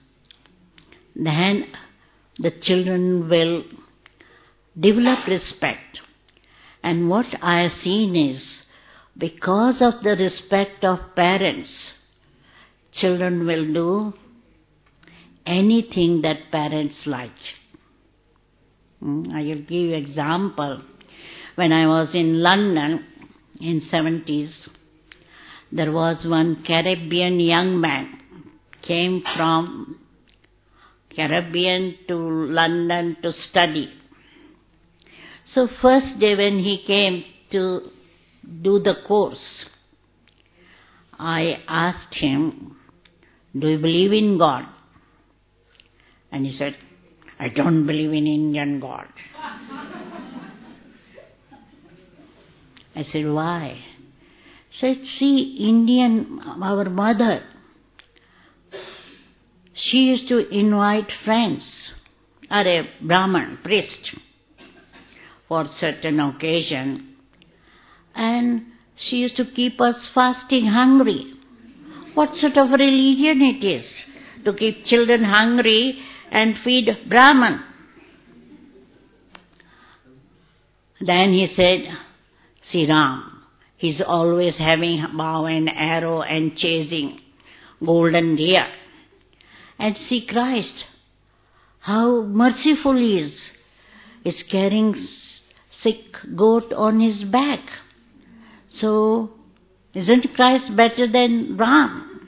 Then the children will develop respect. And what I have seen is, because of the respect of parents, children will do anything that parents like. I will give you an example. When I was in London in 70s, there was one Caribbean young man came from Caribbean to London to study. So first day when he came to do the course, I asked him, "Do you believe in God?" And he said, "I don't believe in Indian God." I said, "Why?" He said, "See, Indian, our mother, she used to invite friends, or a Brahman, priest, for certain occasion, and she used to keep us fasting, hungry. What sort of religion it is to keep children hungry and feed Brahman?" Then he said, "See Ram, he's always having bow and arrow and chasing golden deer. And see Christ, how merciful he is. He's carrying sick goat on his back. So, isn't Christ better than Ram?"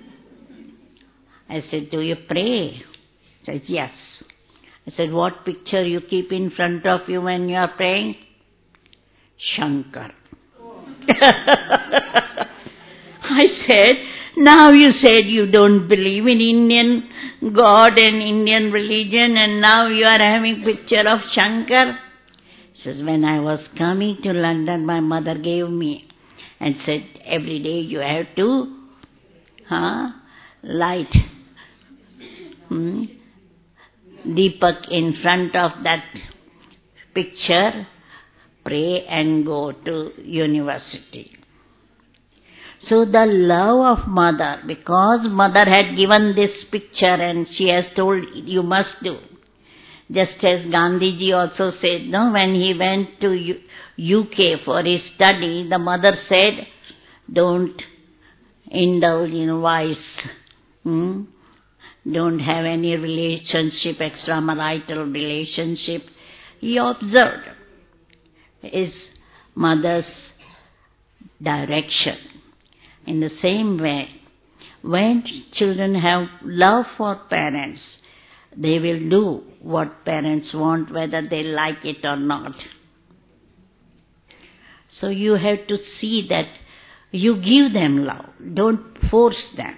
I said, "Do you pray?" He said, "Yes." I said, "What picture you keep in front of you when you are praying?" "Shankar." I said, "Now you said you don't believe in Indian God and Indian religion, and now you are having picture of Shankar?" He says, "When I was coming to London, my mother gave me and said, every day you have to light Deepak in front of that picture, pray and go to university." So the love of mother, because mother had given this picture and she has told you must do, Just as Gandhiji also said, no, when he went to UK for his study, the mother said, don't indulge in vice. Don't have any relationship, extramarital relationship. He observed his mother's direction. In the same way, when children have love for parents, they will do what parents want, whether they like it or not. So you have to see that you give them love. Don't force them.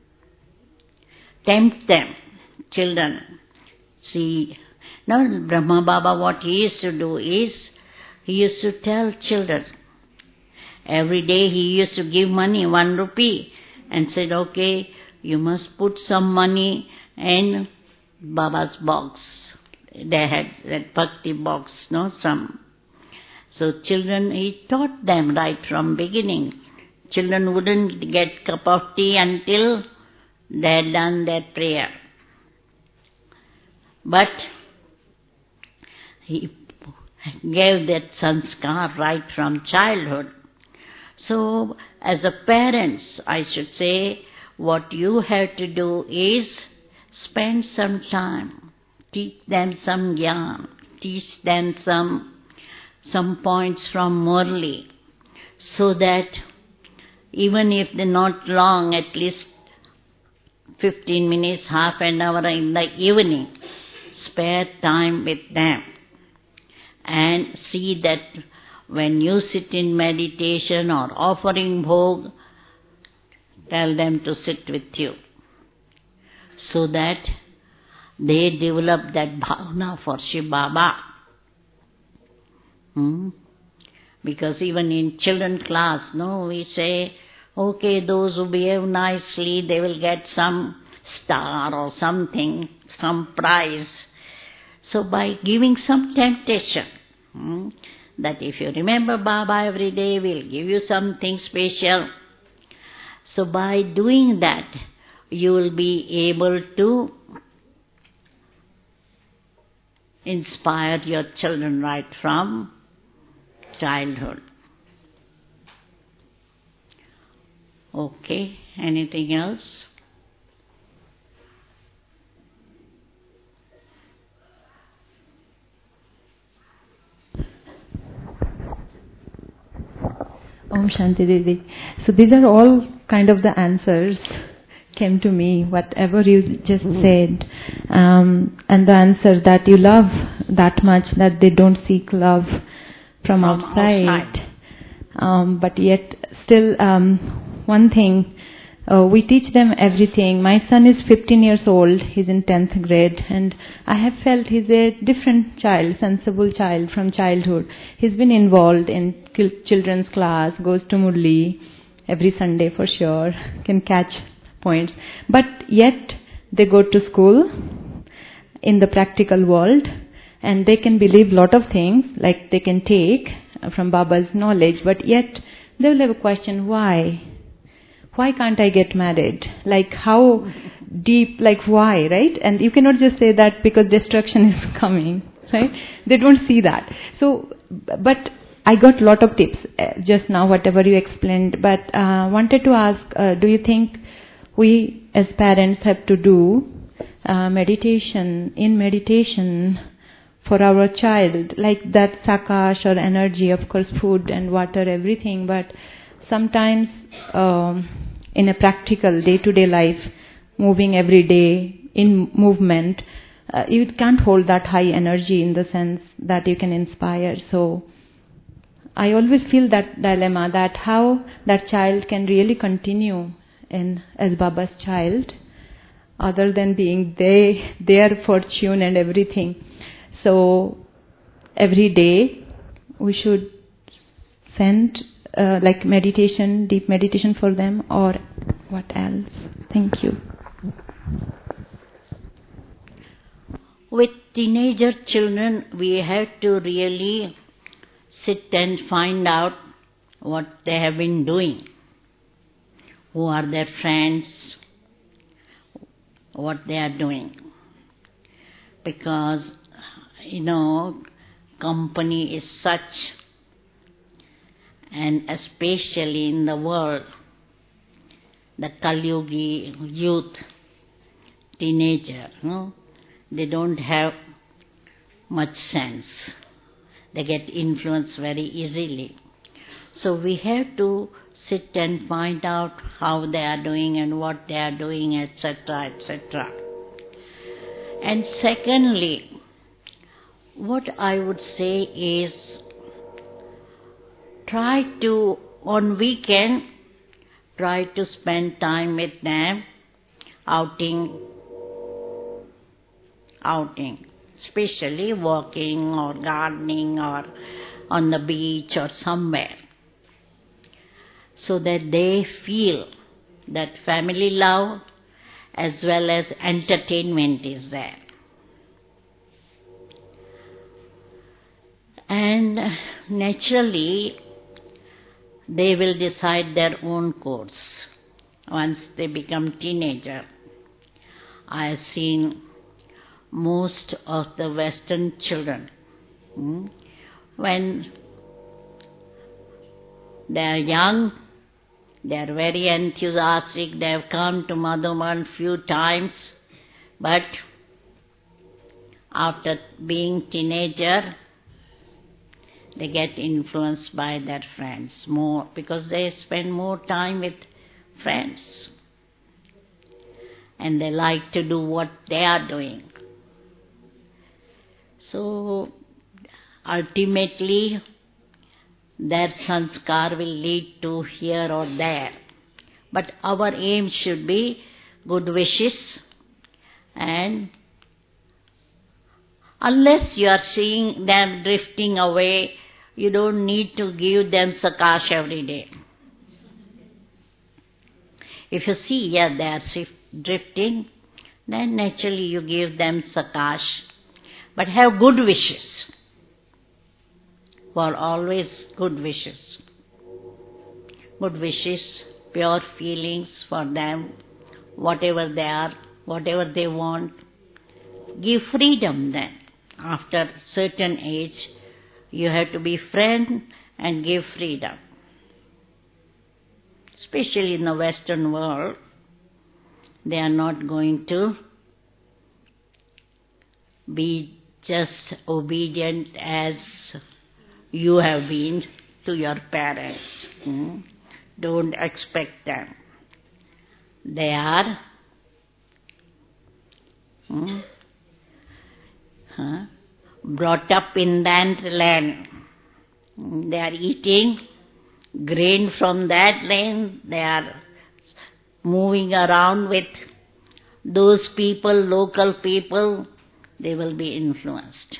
Tempt them, children. See, now Brahma Baba, what he used to do is, he used to tell children, every day he used to give money, 1 rupee, and said, okay, you must put some money in Baba's box. They had that bhakti box, no, some. So children, he taught them right from beginning. Children wouldn't get cup of tea until they had done their prayer. But he gave that sanskar right from childhood. So as a parents, I should say, what you have to do is spend some time, teach them some gyan, teach them some points from Murli, so that even if they're not long, at least 15 minutes, half an hour in the evening, spare time with them. And see that when you sit in meditation or offering bhog, tell them to sit with you, so that they develop that bhavana for Shiv Baba. Because even in children class, no, we say, okay, those who behave nicely, they will get some star or something, some prize. So by giving some temptation, that if you remember Baba every day, we'll give you something special. So by doing that, you will be able to inspire your children right from childhood. Okay, anything else? Om Shanti Didi. So these are all kind of the answers came to me, whatever you just said. And the answer that you love that much that they don't seek love from outside. But yet still one thing, we teach them everything. My son is 15 years old, he's in 10th grade, and I have felt he's a different child, sensible child from childhood. He's been involved in children's class, goes to Murli every Sunday for sure, can catch points. But yet they go to school in the practical world, and they can believe lot of things, like they can take from Baba's knowledge, but yet they will have a question, why? Why can't I get married? Like how deep, like why, right? And you cannot just say that because destruction is coming, right? They don't see that. So, but I got lot of tips just now, whatever you explained, but wanted to ask, do you think we as parents have to do meditation for our child, like that sakash or energy, of course food and water, everything, but sometimes in a practical day-to-day life, moving every day in movement, you can't hold that high energy in the sense that you can inspire. So I always feel that dilemma, that how that child can really continue as Baba's child, other than being their fortune and everything. So every day we should send like meditation, deep meditation for them, or what else? Thank you. With teenager children, we have to really sit and find out what they have been doing, who are their friends, what they are doing. Because company is such, and especially in the world, the Kalyugi youth, teenager, they don't have much sense. They get influenced very easily. So we have to sit and find out how they are doing and what they are doing, etc., etc. And secondly, what I would say is, on weekend, try to spend time with them, outing, especially walking or gardening or on the beach or somewhere, so that they feel that family love as well as entertainment is there. And naturally, they will decide their own course once they become teenager. I have seen most of the Western children, when they are young, they are very enthusiastic, they have come to Madhuban few times, but after being teenager, they get influenced by their friends more, because they spend more time with friends and they like to do what they are doing. So ultimately their sanskar will lead to here or there. But our aim should be good wishes, and unless you are seeing them drifting away, you don't need to give them sakash every day. If you see, they are drifting, then naturally you give them sakash. But have good wishes. For always good wishes. Good wishes, pure feelings for them, whatever they are, whatever they want. Give freedom then. After a certain age, you have to be friend and give freedom. Especially in the Western world, they are not going to be just obedient as you have been to your parents. Don't expect them. They are brought up in that land. They are eating grain from that land. They are moving around with those people, local people. They will be influenced.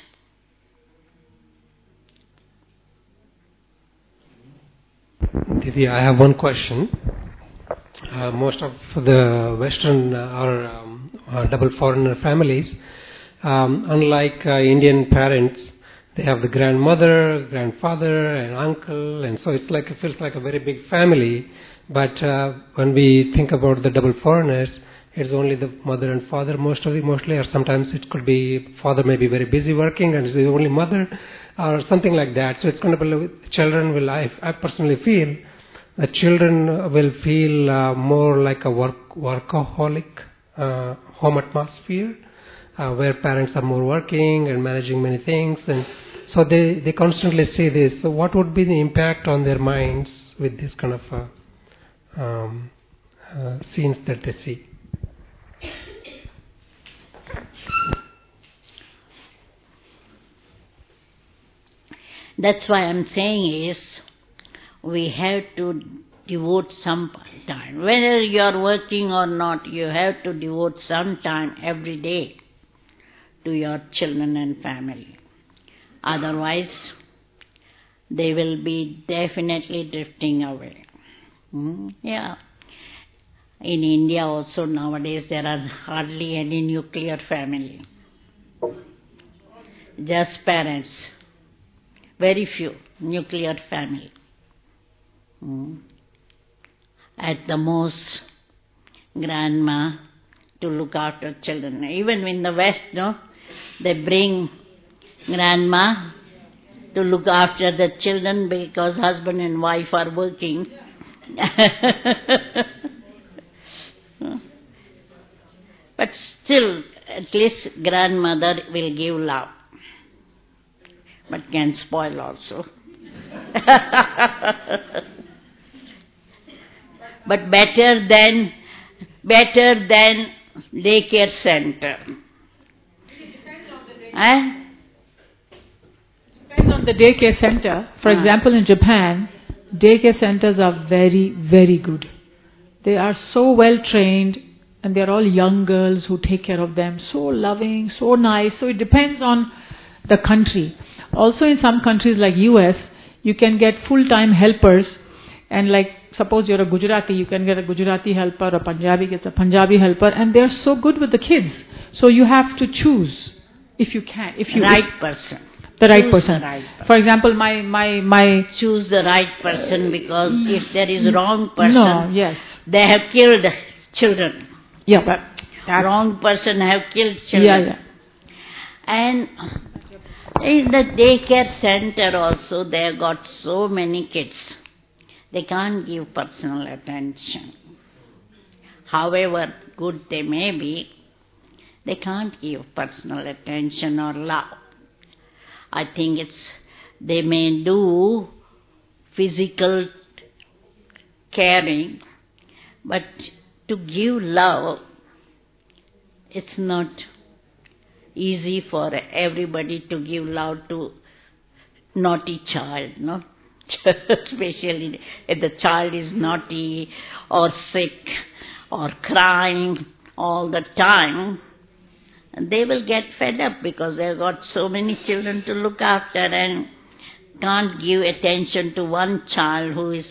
Didi, I have one question. Most of the Western or double foreigner families, unlike Indian parents, they have the grandmother, grandfather, and uncle, and so it feels like a very big family. But when we think about the double foreigners, it's only the mother and father mostly, or sometimes it could be father may be very busy working and it's the only mother, or something like that. So it's going to be children will. I personally feel that children will feel more like a workaholic home atmosphere, where parents are more working and managing many things, and so they constantly see this. So what would be the impact on their minds with this kind of scenes that they see? That's why I'm saying is, we have to devote some time. Whether you are working or not, you have to devote some time every day to your children and family. Otherwise, they will be definitely drifting away. Yeah. In India also nowadays there are hardly any nuclear family. Just parents. Very few nuclear family. At the most, grandma to look after children. Even in the West, they bring grandma to look after the children because husband and wife are working. But still, at least grandmother will give love. But can spoil also. But better than daycare center. Depends on the daycare center. For example, in Japan, daycare centers are very, very good. They are so well trained and they are all young girls who take care of them. So loving, so nice. So it depends on the country. Also in some countries like US, you can get full-time helpers, and like suppose you're a Gujarati, you can get a Gujarati helper, or Punjabi gets a Punjabi helper, and they're so good with the kids. So you have to choose if you can. Right person. The right Choose person. the right person. For example, my choose the right person, because if there is wrong person, no, yes, they have killed children. Yeah, but wrong person have killed children. Yeah. And in the daycare center also, they have got so many kids. They can't give personal attention. However good they may be, they can't give personal attention or love. I think they may do physical caring, but to give love, it's not easy for everybody to give love to naughty child, no? Especially if the child is naughty or sick or crying all the time, they will get fed up because they've got so many children to look after and can't give attention to one child who is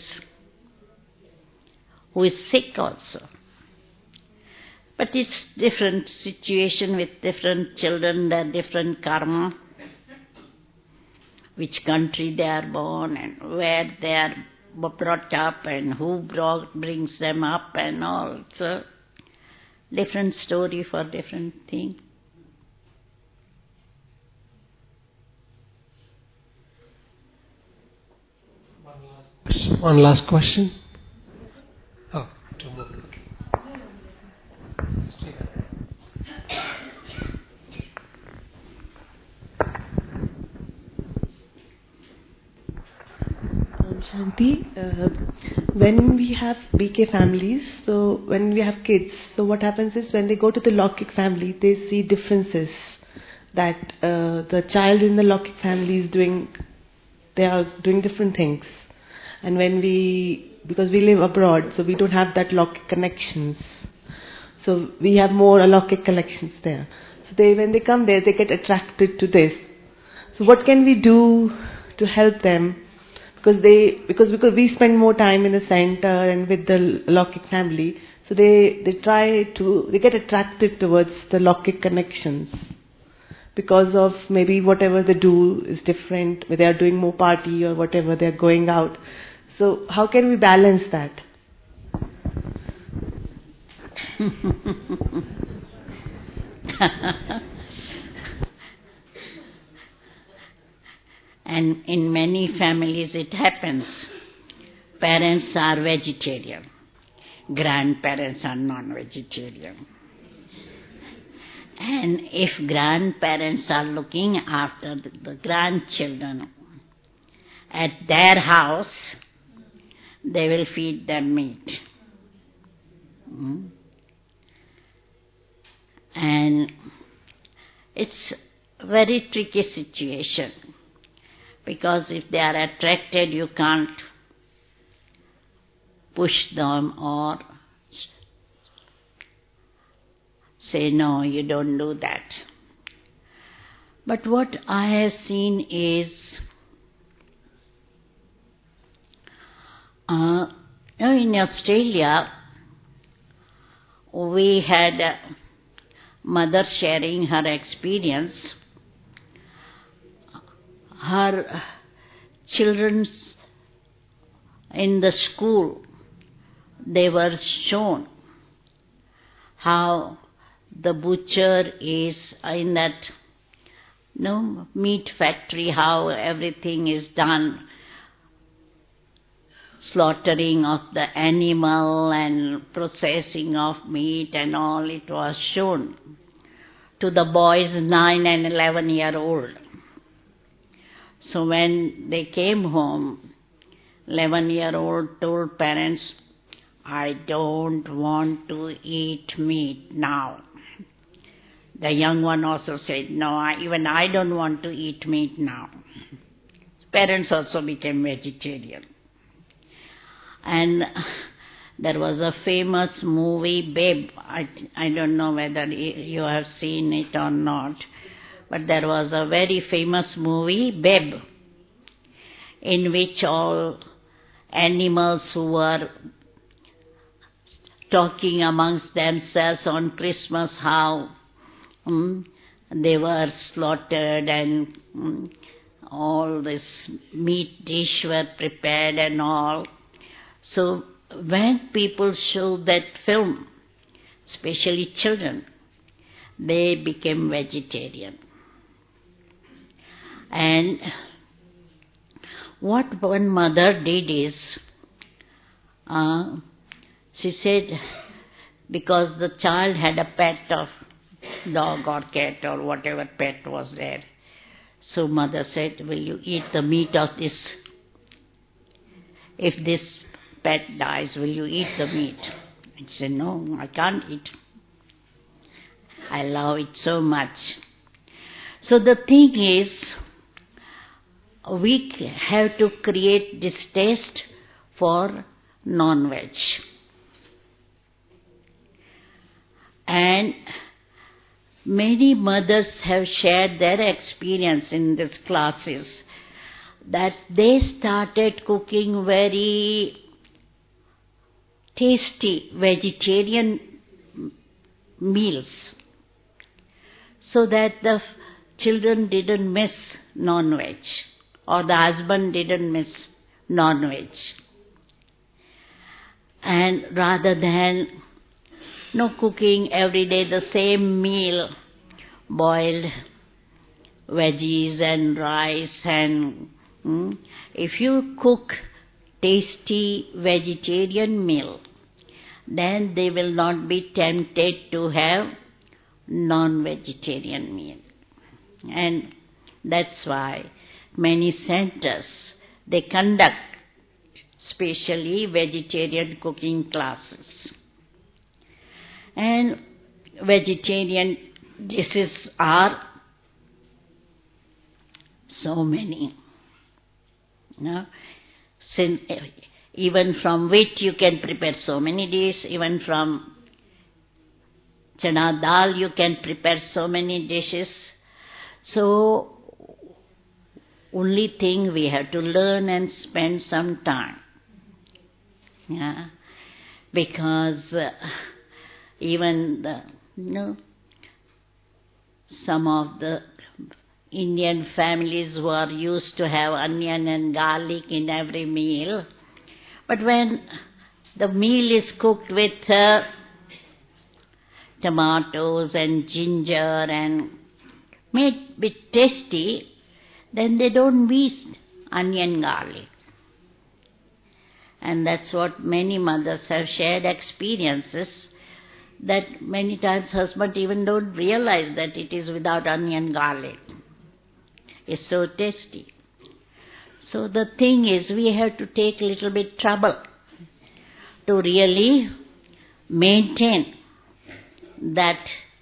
sick also. But it's different situation with different children, their different karma, which country they are born and where they are brought up and who brings them up and all. So, different story for different thing. One last question. Oh, two more. Shanti, when we have BK families, so when we have kids, so what happens is when they go to the Lokik family, they see differences that the child in the Lokik family they are doing different things. And because we live abroad, so we don't have that Lokik connections. So we have more Alokik connections there. So when they come there, they get attracted to this. So what can we do to help them? Because we spend more time in the center and with the Lokik family, so they get attracted towards the Lokik connections because of maybe whatever they do is different, whether they are doing more party or whatever, they are going out. So how can we balance that? And in many families it happens. Parents are vegetarian. Grandparents are non-vegetarian. And if grandparents are looking after the grandchildren at their house, they will feed them meat. And it's a very tricky situation. Because if they are attracted, you can't push them or say, no, you don't do that. But what I have seen is, in Australia, we had a mother sharing her experience. Her children in the school, they were shown how the butcher is in that meat factory, how everything is done, slaughtering of the animal and processing of meat and all, it was shown to the boys 9 and 11-year-old. So when they came home, 11-year-old told parents, I don't want to eat meat now. The young one also said, no, even I don't want to eat meat now. Parents also became vegetarian. And there was a famous movie, Babe. I don't know whether you have seen it or not, but there was a very famous movie, Babe, in which all animals who were talking amongst themselves on Christmas how they were slaughtered and all this meat dish were prepared and all. So when people show that film, especially children, they became vegetarian. And what one mother did is, she said, because the child had a pet of dog or cat or whatever pet was there, so mother said, will you eat the meat of this? If this pet dies, will you eat the meat? I said, no, I can't eat. I love it so much. So the thing is, we have to create this taste for non-veg. And many mothers have shared their experience in these classes that they started cooking very tasty vegetarian meals so that the children didn't miss non-veg or the husband didn't miss non-veg. And rather than cooking every day the same meal, boiled veggies and rice, and if you cook tasty vegetarian meal, then they will not be tempted to have non-vegetarian meal. And that's why many centers, they conduct specially vegetarian cooking classes. And vegetarian dishes are so many. Since even from wheat you can prepare so many dishes, even from chana dal you can prepare so many dishes. So only thing we have to learn and spend some time. Because even some of the Indian families were used to have onion and garlic in every meal. But when the meal is cooked with tomatoes and ginger and made a bit tasty, then they don't miss onion garlic. And that's what many mothers have shared experiences, that many times husband even don't realize that it is without onion garlic. It's so tasty. So the thing is, we have to take a little bit trouble to really maintain that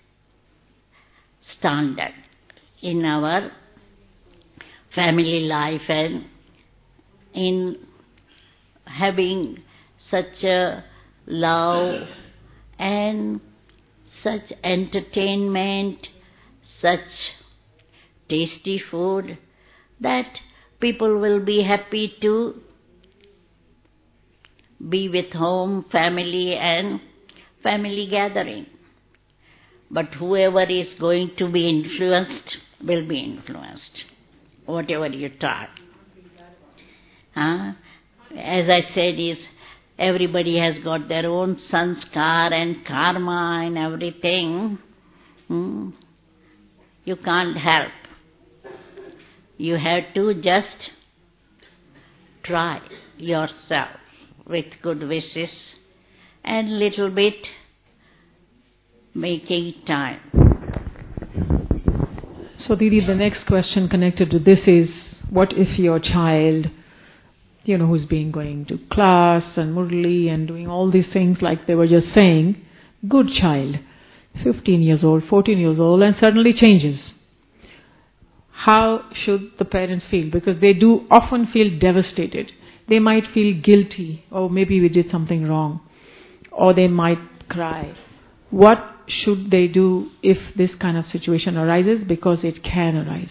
standard in our family life and in having such a love and such entertainment, such tasty food, that people will be happy to be with home, family and family gathering. But whoever is going to be influenced will be influenced, whatever you try. As I said, is everybody has got their own sanskar and karma and everything. You can't help. You have to just try yourself with good wishes and little bit making time. So Didi, the next question connected to this is, what if your child, who's been going to class and Murli and doing all these things like they were just saying, good child, 15 years old, 14 years old, and suddenly changes. How should the parents feel? Because they do often feel devastated. They might feel guilty, or maybe we did something wrong, or they might cry. What should they do if this kind of situation arises? Because it can arise.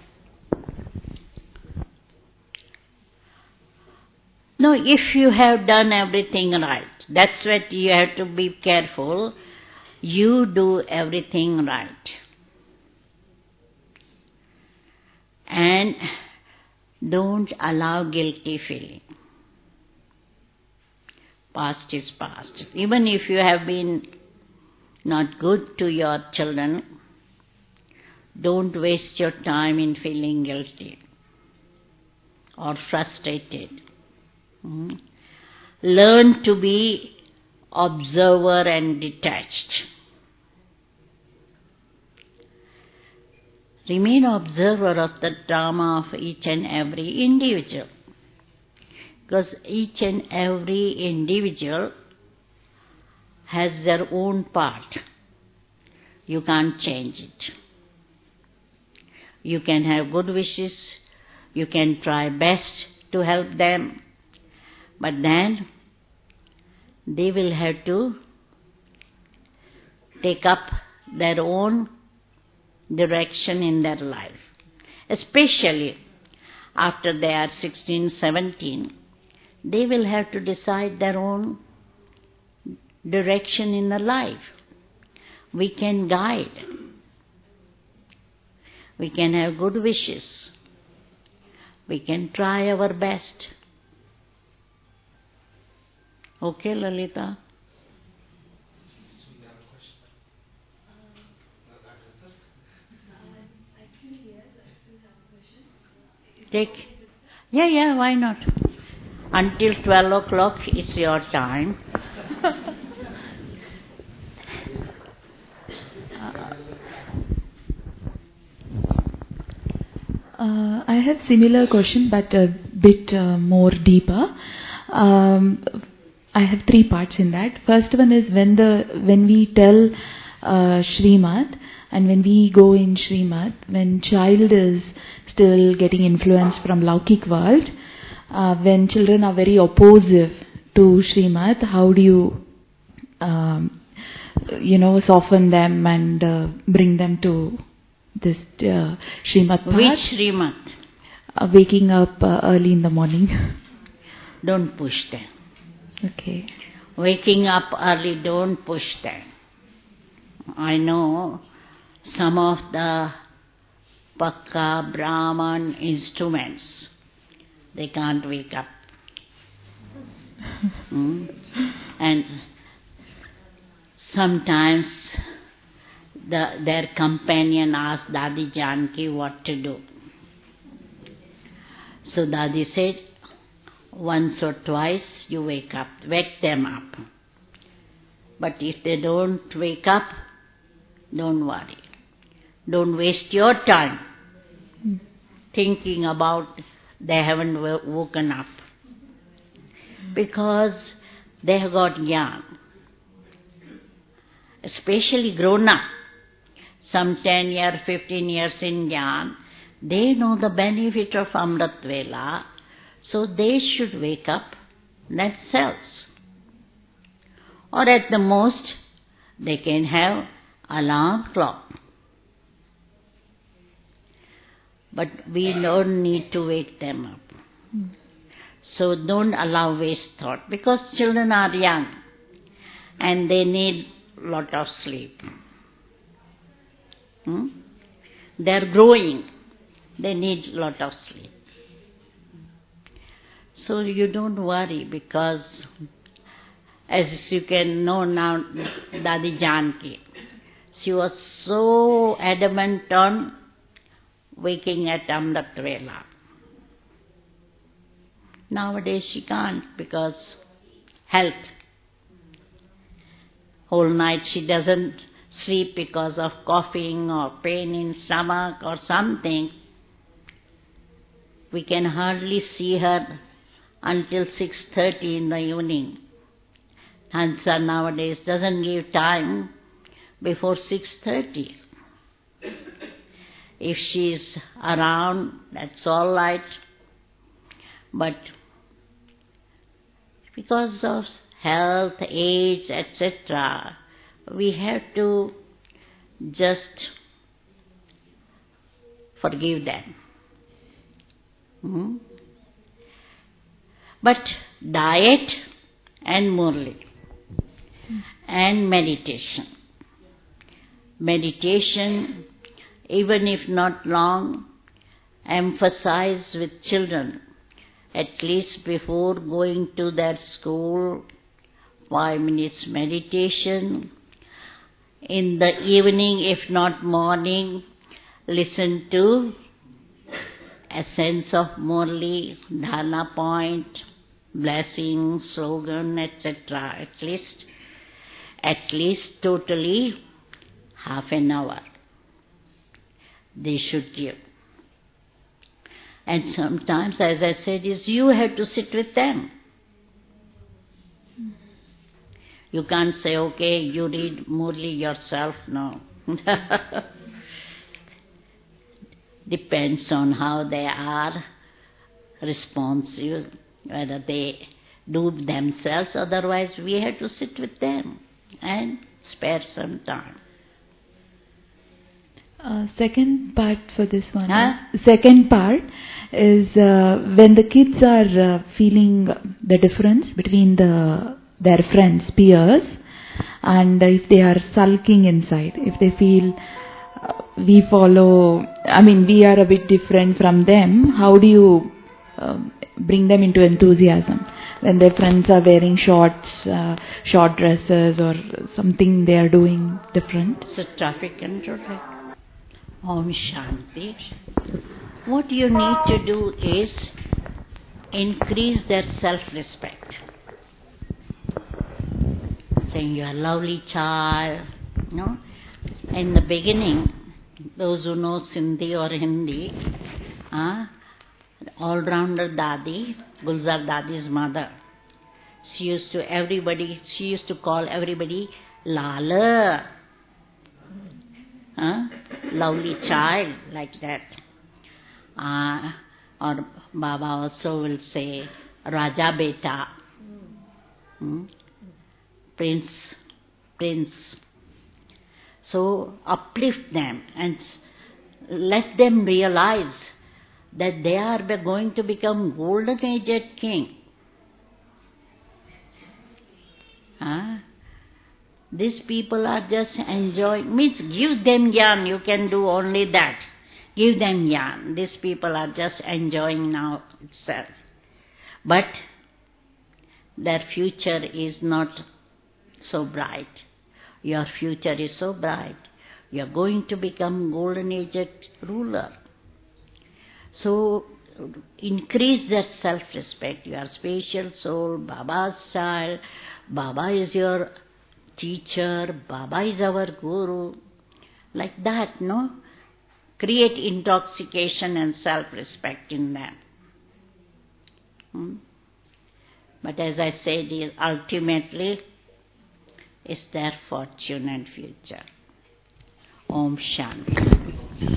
No, if you have done everything right, that's what you have to be careful. You do everything right. And don't allow guilty feeling. Past is past. Even if you have been not good to your children, don't waste your time in feeling guilty or frustrated. Learn to be observer and detached. Remain observer of the drama of each and every individual. Because each and every individual has their own part. You can't change it. You can have good wishes. You can try best to help them. But then they will have to take up their own direction in their life. Especially after they are 16, 17, they will have to decide their own direction in their life. We can guide. We can have good wishes. We can try our best. Okay, Lalita? Yeah, why not? Until 12 o'clock is your time. I have similar question, but a bit more deeper. I have three parts in that. First one is when we tell Srimad, and when we go in Srimad, when child is still getting influence from Laukik world, when children are very oppositive to Srimad, how do you soften them and bring them to this Srimad path? Which Srimad? Waking up early in the morning. Don't push them. Okay. Waking up early, don't push them. I know some of the Pakka Brahman instruments, they can't wake up. And sometimes their companion asked Dadi Janki what to do. So Dadi said, once or twice you wake them up. But if they don't wake up, don't worry. Don't waste your time thinking about they haven't woken up. Because they have got young. Especially grown up. Some 10 years, 15 years in Jnana, they know the benefit of Amrit Vela, so they should wake up themselves. Or at the most, they can have alarm clock. But we don't need to wake them up. So don't allow waste thought, because children are young and they need lot of sleep. They are growing. They need lot of sleep. So you don't worry, because as you can know now, Dadi Janki, she was so adamant on waking at Amrit Vela. Nowadays she can't because health. Whole night she doesn't sleep because of coughing or pain in stomach or something. We can hardly see her until 6:30 in the evening. Hansa nowadays doesn't give time before 6:30. If she is around, that's all right. But because of health, age, etc., we have to just forgive them. But diet and Murli and meditation. Meditation, even if not long, emphasize with children, at least before going to their school, 5 minutes meditation. In the evening, if not morning, listen to essence of Murli, Dharna point, blessing, slogan, etc. At least totally half an hour they should give. And sometimes, as I said, you have to sit with them. You can't say, okay, you read Murli yourself. No. Depends on how they are responsive, whether they do themselves. Otherwise, we have to sit with them and spare some time. Second part for this one. Second part is when the kids are feeling the difference between their friends, peers, and if they are sulking inside, if they feel we are a bit different from them, how do you bring them into enthusiasm? When their friends are wearing short dresses or something they are doing different. It's a traffic control. Om Shanti. What you need to do is increase their self-respect. Saying you are a lovely child. No? In the beginning, those who know Sindhi or Hindi, all-rounder Dadi, Gulzar Dadi's mother, she used to call everybody Lala. Lovely child, like that. Or Baba also will say Raja Beta, Prince. So uplift them and let them realize that they are going to become golden-aged king. These people are just enjoying, give them jnana, you can do only that. Give them jnana. These people are just enjoying now itself. But their future is not so bright. Your future is so bright. You are going to become golden-aged ruler. So increase their self-respect. You are special soul, Baba's child. Baba is your teacher, Baba is our guru, like that, no? Create intoxication and self-respect in them. But as I said, ultimately, it's their fortune and future. Om Shanti.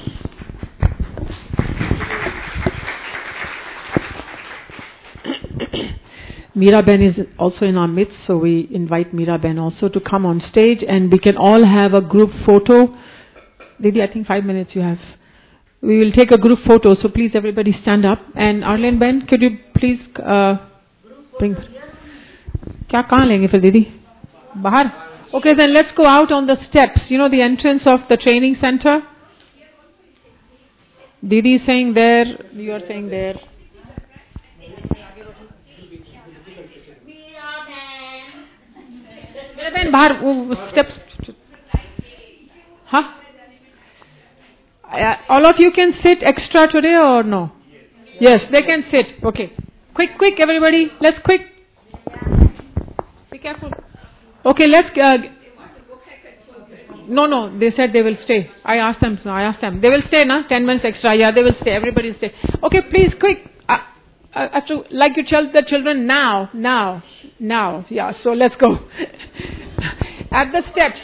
Meeraben is also in our midst, so we invite Meeraben also to come on stage, and we can all have a group photo. Didi, I think 5 minutes you have. We will take a group photo, so please everybody stand up. And Arlen Ben, could you please bring... Kya kahan lenge fir Didi? Bahar? Okay, then let's go out on the steps. You know the entrance of the training center? Didi is saying there, you are saying there. Then Bahar, steps. All of you can sit extra today or no? Yes, they can sit. Okay. Quick, everybody. Let's quick. Be careful. Okay, let's... No, they said they will stay. I asked them. They will stay, na? 10 minutes extra. Yeah, they will stay. Everybody will stay. Okay, please, quick. I have to, like you tell the children, now. Yeah, so let's go. At the steps.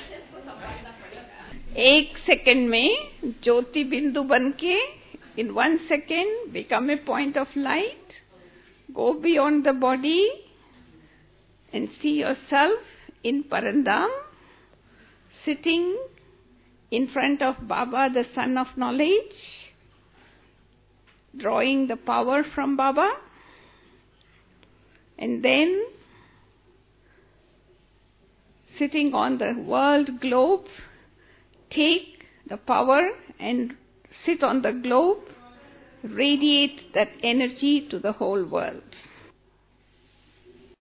1 second में ज्योति बिंदु बनके in 1 second become a point of light, go beyond the body and see yourself in Parandam, sitting in front of Baba, the Sun of Knowledge, drawing the power from Baba, and then sitting on the world globe, take the power and sit on the globe, radiate that energy to the whole world.